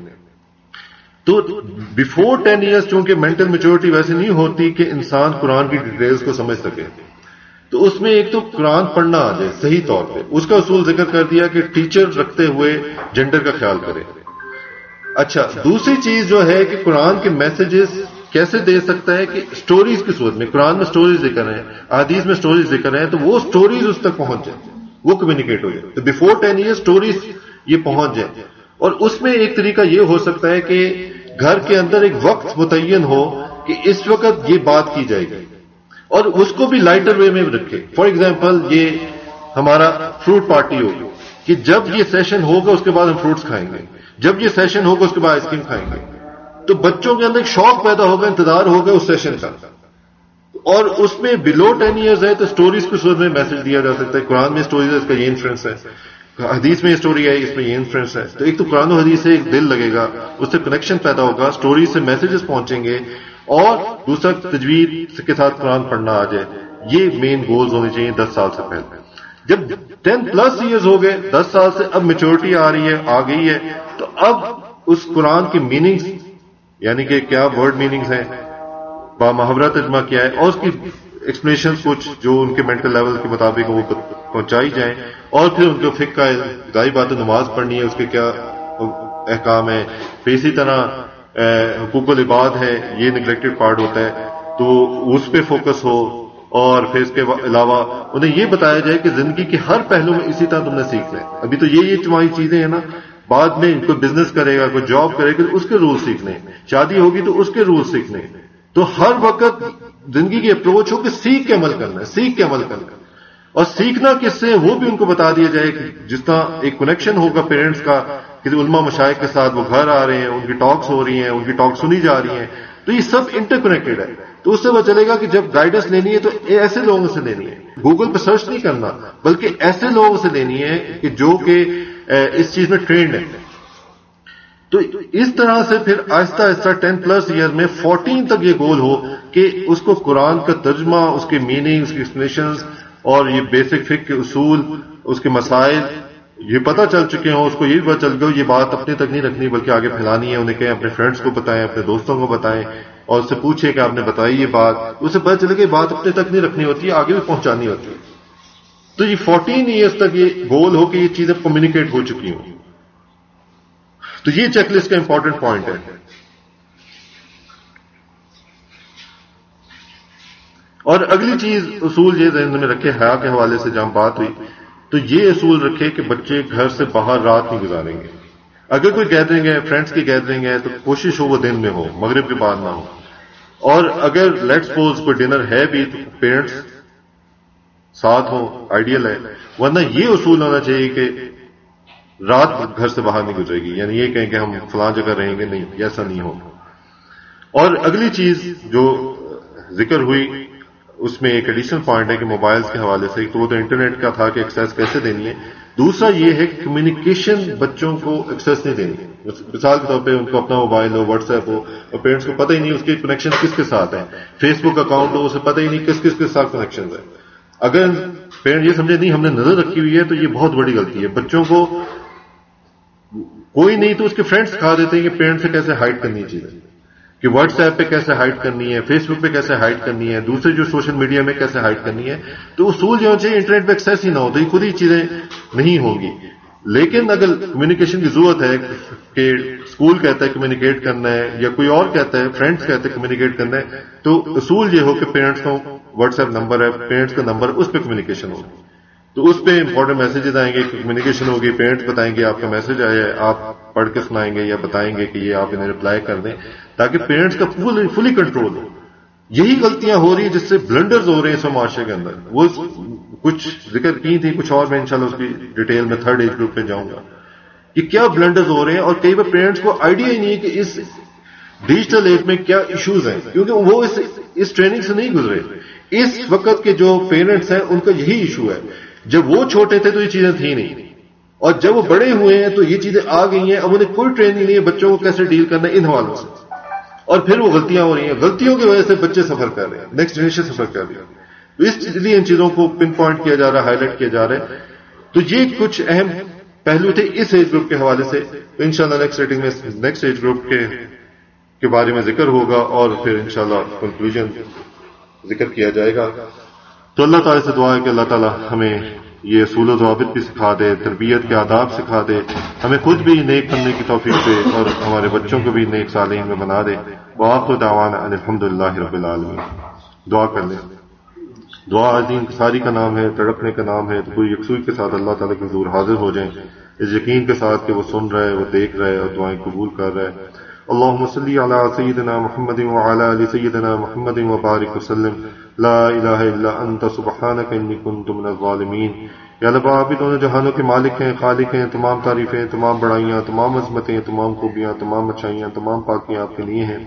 [SPEAKER 1] تو بیفور ٹین ایئرز چونکہ مینٹل میچورٹی ویسے نہیں ہوتی کہ انسان قرآن کی ڈیٹیلز کو سمجھ سکے, تو اس میں ایک تو قرآن پڑھنا آ جائے صحیح طور پہ. اس کا اصول ذکر کر دیا کہ ٹیچر رکھتے ہوئے جینڈر کا خیال کرے. اچھا, دوسری چیز جو ہے کہ قرآن کے میسیجز کیسے دے سکتا ہے کہ سٹوریز کی صورت میں, قرآن میں سٹوریز ذکر ہیں, احادیث میں سٹوریز ذکر ہیں, تو وہ سٹوریز اس تک پہنچ جائیں, وہ کمیونیکیٹ ہو جائے. تو بیفور ٹین ایئر سٹوریز یہ پہنچ جائیں. اور اس میں ایک طریقہ یہ ہو سکتا ہے کہ گھر کے اندر ایک وقت متعین ہو کہ اس وقت یہ بات کی جائے گی, اور اس کو بھی لائٹر وے میں رکھے. فار ایگزامپل یہ ہمارا فروٹ پارٹی ہوگی کہ جب یہ سیشن ہوگا اس کے بعد ہم فروٹس کھائیں گے, جب یہ سیشن ہوگا اس کے بعد آئس کریم کھائیں گے. تو بچوں کے اندر ایک شوق پیدا ہوگا, انتظار ہوگا اس سیشن کا. اور اس میں بلو ٹین ایئرز ہے تو سٹوریز کی صورت میں میسج دیا جا سکتا ہے. قرآن میں سٹوریز ہے, اس کا یہ انفرنس ہے, حدیث میں اسٹوری ہے, اس میں یہ انفرنس ہے. تو ایک تو قرآن و حدیث سے ایک دل لگے گا, اس سے کنیکشن پیدا ہوگا, سٹوری سے میسیجز پہنچیں گے, اور دوسرا تجوید کے ساتھ قرآن پڑھنا آ جائے. یہ مین گولز ہونے چاہیے دس سال سے پہلے. جب ٹین پلس ایئرز ہو گئے, دس سال سے اب میچورٹی آ رہی ہے, آ گئی ہے, تو اب اس قرآن کی میننگز, یعنی کہ کیا ورڈ میننگز ہیں, با محاورہ ترجمہ کیا ہے, اور اس کی ایکسپلینیشن کچھ جو ان کے مینٹل لیول کے مطابق وہ پہنچائی جائیں, اور پھر ان کو فقہ کا ظاہری بات نماز پڑھنی ہے, اس کے کیا احکام ہے. پھر اسی طرح حقوق العباد ہے, یہ نگلیکٹڈ پارٹ ہوتا ہے, تو اس پہ فوکس ہو. اور پھر اس کے علاوہ انہیں یہ بتایا جائے کہ زندگی کے ہر پہلو میں اسی طرح تم نے سیکھنا ہے. ابھی تو یہ یہ تمہاری چیزیں ہیں نا, بعد میں کوئی بزنس کرے گا, کوئی جاب کرے گا, اس کے رول سیکھنے, شادی ہوگی تو اس کے رول سیکھنے. تو ہر وقت زندگی کی اپروچ ہو کہ سیکھ کے عمل کرنا ہے, سیکھ کے عمل کرنا ہے. اور سیکھنا کس سے, وہ بھی ان کو بتا دیا جائے کہ جس طرح ایک کنیکشن ہوگا پیرنٹس کا, کسی علماء مشائخ کے ساتھ وہ گھر آ رہے ہیں, ان کی ٹاکس ہو رہی ہیں, ان کی ٹاک سنی جا رہی ہیں, تو یہ سب انٹر کنیکٹڈ ہے. تو اس سے پتہ چلے گا کہ جب گائیڈنس لینی ہے تو ایسے لوگوں سے لینی ہے, گوگل پہ سرچ نہیں کرنا, بلکہ ایسے لوگوں سے لینی ہے کہ جو کہ اس چیز میں ٹرینڈ ہے. تو اس طرح سے پھر آہستہ آہستہ ٹین پلس ایئر میں فورٹین تک یہ گول ہو کہ اس کو قرآن کا ترجمہ, اس کے میننگ, اس کی ایکسپلینیشنز, اور یہ بیسک فقہ کے اصول, اس کے مسائل یہ پتہ چل چکے ہوں. اس کو یہ پتہ چل گیا یہ بات اپنے تک نہیں رکھنی بلکہ آگے پھیلانی ہے. انہیں کہیں اپنے فرینڈس کو بتائیں, اپنے دوستوں کو بتائیں, اور اس سے پوچھیں کہ آپ نے بتائی یہ بات, اسے پتہ چلے کہ بات اپنے تک نہیں رکھنی ہوتی ہے, آگے بھی پہنچانی ہوتی ہے. تو یہ فورٹین ایئرز تک یہ گول ہو کہ یہ چیزیں کمیونیکیٹ ہو چکی ہوں. تو یہ چیک لسٹ کا امپورٹنٹ پوائنٹ ہے. اور اگلی چیز اصول یہ ذہن میں رکھے, حیا کے حوالے سے جہاں بات ہوئی, تو یہ اصول رکھے کہ بچے گھر سے باہر رات نہیں گزاریں گے. اگر کوئی گیدرنگ ہے, فرینڈس کی گیدرنگ ہے, تو کوشش ہو وہ دن میں ہو, مغرب کے بعد نہ ہو. اور اگر لیٹ سپوز کوئی ڈنر ہے بھی تو پیرنٹس ساتھ ہوں, آئیڈیل ہے. ورنہ یہ اصول ہونا چاہیے کہ رات گھر سے باہر نہیں گزرے گی, یعنی یہ کہیں کہ ہم فلاں جگہ رہیں گے, نہیں, ایسا نہیں ہو. اور اگلی چیز جو ذکر ہوئی اس میں ایک ایڈیشنل پوائنٹ ہے کہ موبائلز کے حوالے سے, تو وہ تو انٹرنیٹ کا تھا کہ ایکسیس کیسے دینی ہے. دوسرا یہ ہے کہ کمیونیکیشن بچوں کو ایکسیس نہیں دینی. مثال کے طور پہ ان کو اپنا موبائل ہو, واٹس ایپ ہو, اور پیرنٹس کو پتہ ہی نہیں اس کے کنیکشن کس کے ساتھ ہیں, فیس بک اکاؤنٹ ہو, اسے پتہ ہی نہیں کس کس کے ساتھ کنیکشن ہے. اگر پیرنٹ یہ سمجھے نہیں ہم نے نظر رکھی ہوئی ہے تو یہ بہت بڑی غلطی ہے. بچوں کو کوئی نہیں تو اس کے فرینڈس سکھا دیتے ہیں کہ پیرنٹ سے کیسے ہائڈ کرنی چاہیے, کہ واٹس ایپ پہ کیسے ہائڈ کرنی ہے, فیس بک پہ کیسے ہائڈ کرنی ہے, دوسرے جو سوشل میڈیا میں کیسے ہائڈ کرنی ہے. تو اصول جو چاہیے انٹرنیٹ پہ ایکسیس ہی نہ ہو, تو یہ خود ہی چیزیں نہیں ہوں گی. لیکن اگر کمیونیکیشن کی ضرورت ہے کہ اسکول کہتا ہے کمیونیکیٹ کرنا ہے, یا کوئی اور کہتا ہے, فرینڈس کہتے ہیں کمیونیکیٹ کرنا ہے, تو اصول یہ ہو کہ پیرنٹس کو واٹس ایپ نمبر ہے, پیرنٹس کا نمبر, اس پہ کمیونیکیشن ہوگی. تو اس پہ امپورٹنٹ میسیجز آئیں گے, کمیونیکیشن ہوگی, پیرنٹس بتائیں گے آپ کا میسج آیا ہے, آپ پڑھ کے سنائیں گے یا بتائیں گے کہ یہ آپ انہیں رپلائی کر دیں, تاکہ پیرنٹس کا فلی کنٹرول ہو. یہی غلطیاں ہو رہی ہیں جس سے بلنڈرز ہو رہے ہیں اس معاشرے کے اندر. وہ کچھ ذکر کی تھی, کچھ اور میں انشاءاللہ اس کی ڈیٹیل میں تھرڈ ایج گروپ پہ جاؤں گا کہ کیا بلنڈرز ہو رہے ہیں. اور کئی بار پیرنٹس کو آئیڈیا ہی نہیں ہے کہ اس ڈیجیٹل ایج میں کیا ایشوز ہیں, کیونکہ وہ اس اس ٹریننگ سے نہیں گزرے. اس وقت کے جو پیرنٹس ہیں ان کا یہی ایشو ہے. جب وہ چھوٹے تھے تو یہ چیزیں تھیں نہیں, اور جب وہ بڑے ہوئے ہیں تو یہ چیزیں آ گئی ہیں. اب انہیں کوئی ٹریننگ نہیں ہے بچوں کو کیسے ڈیل کرنا ہے ان حوالوں سے, اور پھر وہ غلطیاں ہو رہی ہیں. غلطیوں کی وجہ سے بچے سفر کر رہے ہیں, نیکسٹ جنریشن سفر کر رہی ہے. تو اس لیے ان چیزوں کو پن پوائنٹ کیا جا رہا ہے, ہائی لائٹ کیا جا رہا ہے. تو یہ کچھ اہم پہلو تھے اس ایج گروپ کے حوالے سے. تو انشاءاللہ نیکسٹ ریٹنگ میں نیکسٹ ایج گروپ کے کے بارے میں ذکر ہوگا, اور پھر انشاءاللہ کنکلوژن ذکر کیا جائے گا. تو اللہ تعالیٰ سے دعا ہے کہ اللہ تعالیٰ ہمیں یہ اصول و ضوابط بھی سکھا دے, تربیت کے آداب سکھا دے, ہمیں خود بھی نیک بننے کی توفیق دے, اور ہمارے بچوں کو بھی نیک صالحین میں بنا دے. وآخر دعوانا ان الحمدللہ رب العالمین. دعا کر لیں. دعا عظیم ساری کا نام ہے, تڑپنے کا نام ہے. تو پوری یکسوئی کے ساتھ اللہ تعالیٰ کے حضور حاضر ہو جائیں, اس یقین کے ساتھ کہ وہ سن رہا ہے, وہ دیکھ رہا ہے, اور دعائیں قبول کر رہا ہے. اللهم صل على سيدنا محمد وعلى ال سيدنا محمد وبارك وسلم. لا الہ الا انت سبحانك انی كنت من الظالمین. یا اللہ آپ ہی دونوں جہانوں کے مالک ہیں, خالق ہیں. تمام تعریفیں, تمام بڑائیاں, تمام عظمتیں, تمام خوبیاں, تمام اچھائیاں, تمام پاکیاں آپ کے لیے ہیں.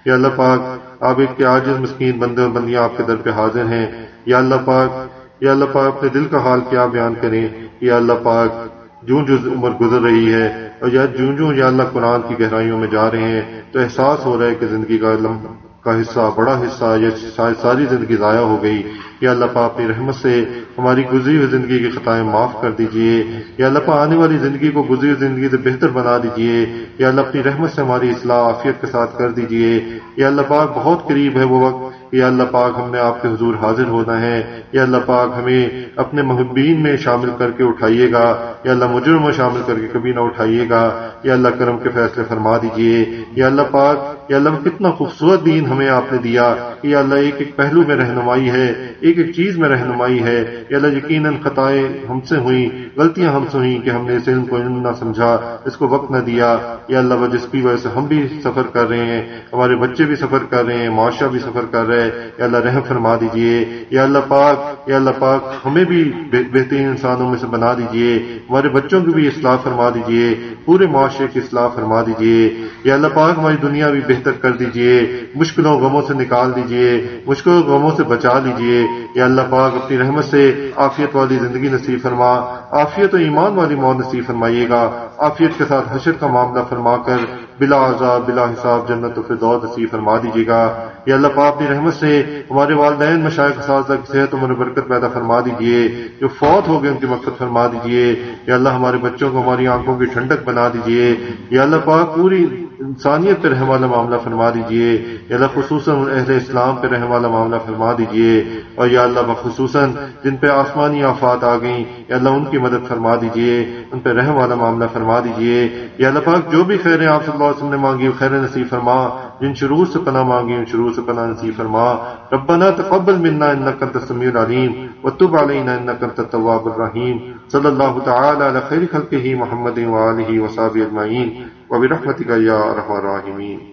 [SPEAKER 1] یا اللہ پاک آپ ایک کے عاجز مسکین بندے اور بندیاں آپ کے در پہ حاضر ہیں. یا اللہ پاک یا اللہ پاک اپنے دل کا حال کیا بیان کریں. یا اللہ پاک جوں جو عمر گزر رہی ہے اور یا جوں جوں یا اللہ قرآن کی گہرائیوں میں جا رہے ہیں تو احساس ہو رہا ہے کہ زندگی کا لمحہ کا حصہ بڑا حصہ یا ساری زندگی ضائع ہو گئی. یا اللہ پاک اپنی رحمت سے ہماری گزری ہوئی زندگی کی خطائیں معاف کر دیجئے. یا اللہ پاک آنے والی زندگی کو گزری ہوئی زندگی سے بہتر بنا دیجئے. یا اللہ اپنی رحمت سے ہماری اصلاح عافیت کے ساتھ کر دیجئے. یا اللہ پاک بہت قریب ہے وہ وقت. یا اللہ پاک ہم نے آپ کے حضور حاضر ہونا ہے. یا اللہ پاک ہمیں اپنے محبین میں شامل کر کے اٹھائیے گا. یا اللہ مجرم میں شامل کر کے کبھی نہ اٹھائیے گا. یا اللہ کرم کے فیصلے فرما دیجئے. یا اللہ پاک یا اللہ کتنا خوبصورت دین ہمیں آپ نے دیا. یا اللہ ایک ایک پہلو میں رہنمائی ہے, ایک ایک چیز میں رہنمائی ہے. یا اللہ یقیناً خطائیں ہم سے ہوئیں, غلطیاں ہم سے ہوئیں کہ ہم نے اس علم کو علم نہ سمجھا, اس کو وقت نہ دیا. یا اللہ جس کی وجہ سے ہم بھی سفر کر رہے ہیں, ہمارے بچے بھی سفر کر رہے ہیں, معاشرہ بھی سفر کر رہے ہیں. یا اللہ رحم فرما دیجئے. یا اللہ پاک یا اللہ پاک ہمیں بھی بہترین انسانوں میں سے بنا دیجئے. ہمارے بچوں کی بھی اصلاح فرما دیجئے, پورے معاشرے کی اصلاح فرما دیجئے. یا اللہ پاک ہماری دنیا بھی بہتر کر دیجئے, مشکلوں غموں سے نکال دیجئے, مشکلوں غموں سے بچا لیجئے. یا اللہ پاک اپنی رحمت سے عافیت والی زندگی نصیب فرما, عافیت و ایمان والی موت نصیب فرمائیے گا. عافیت کے ساتھ حشر کا معاملہ فرما کر بلا عذاب بلا حساب جنت و فردوس نصیب فرما دیجیے گا. یا اللہ پاک اپنی رحمت سے ہمارے والدین مشائخ اساتذہ کی صحت و عمر برکت پیدا فرما دیجیے. جو فوت ہو گئے ان کی مغفرت فرما دیجیے. یا اللہ ہمارے بچوں کو ہماری آنکھوں کی ٹھنڈک بنا دیجیے. یا اللہ پاک پوری انسانیت پہ رحم والا معاملہ فرما دیجیے. یا اللہ خصوصاً اہل اسلام پہ رحم والا معاملہ فرما دیجیے. اور یا اللہ بخصوصاً جن پہ آسمانی آفات آ گئیں یا اللہ ان کی مدد فرما دیجیے, ان پہ رحم والا معاملہ فرما دیجیے. یا اللہ پاک جو بھی خیریں آپ صلی اللہ علیہ وسلم نے مانگی وہ خیر نصیب فرما, جن شرور سے پناہ مانگی ان شرور سے پناہ نصیب فرما. ربنا تقبل منا انک انت السمیع العلیم وتب علینا انک انت التواب الرحیم. صلی اللہ تعالی علی خیر خلقہ محمد وآلہ وصحبہ اجمعین وبرحمتک یا ارحم الراحمین.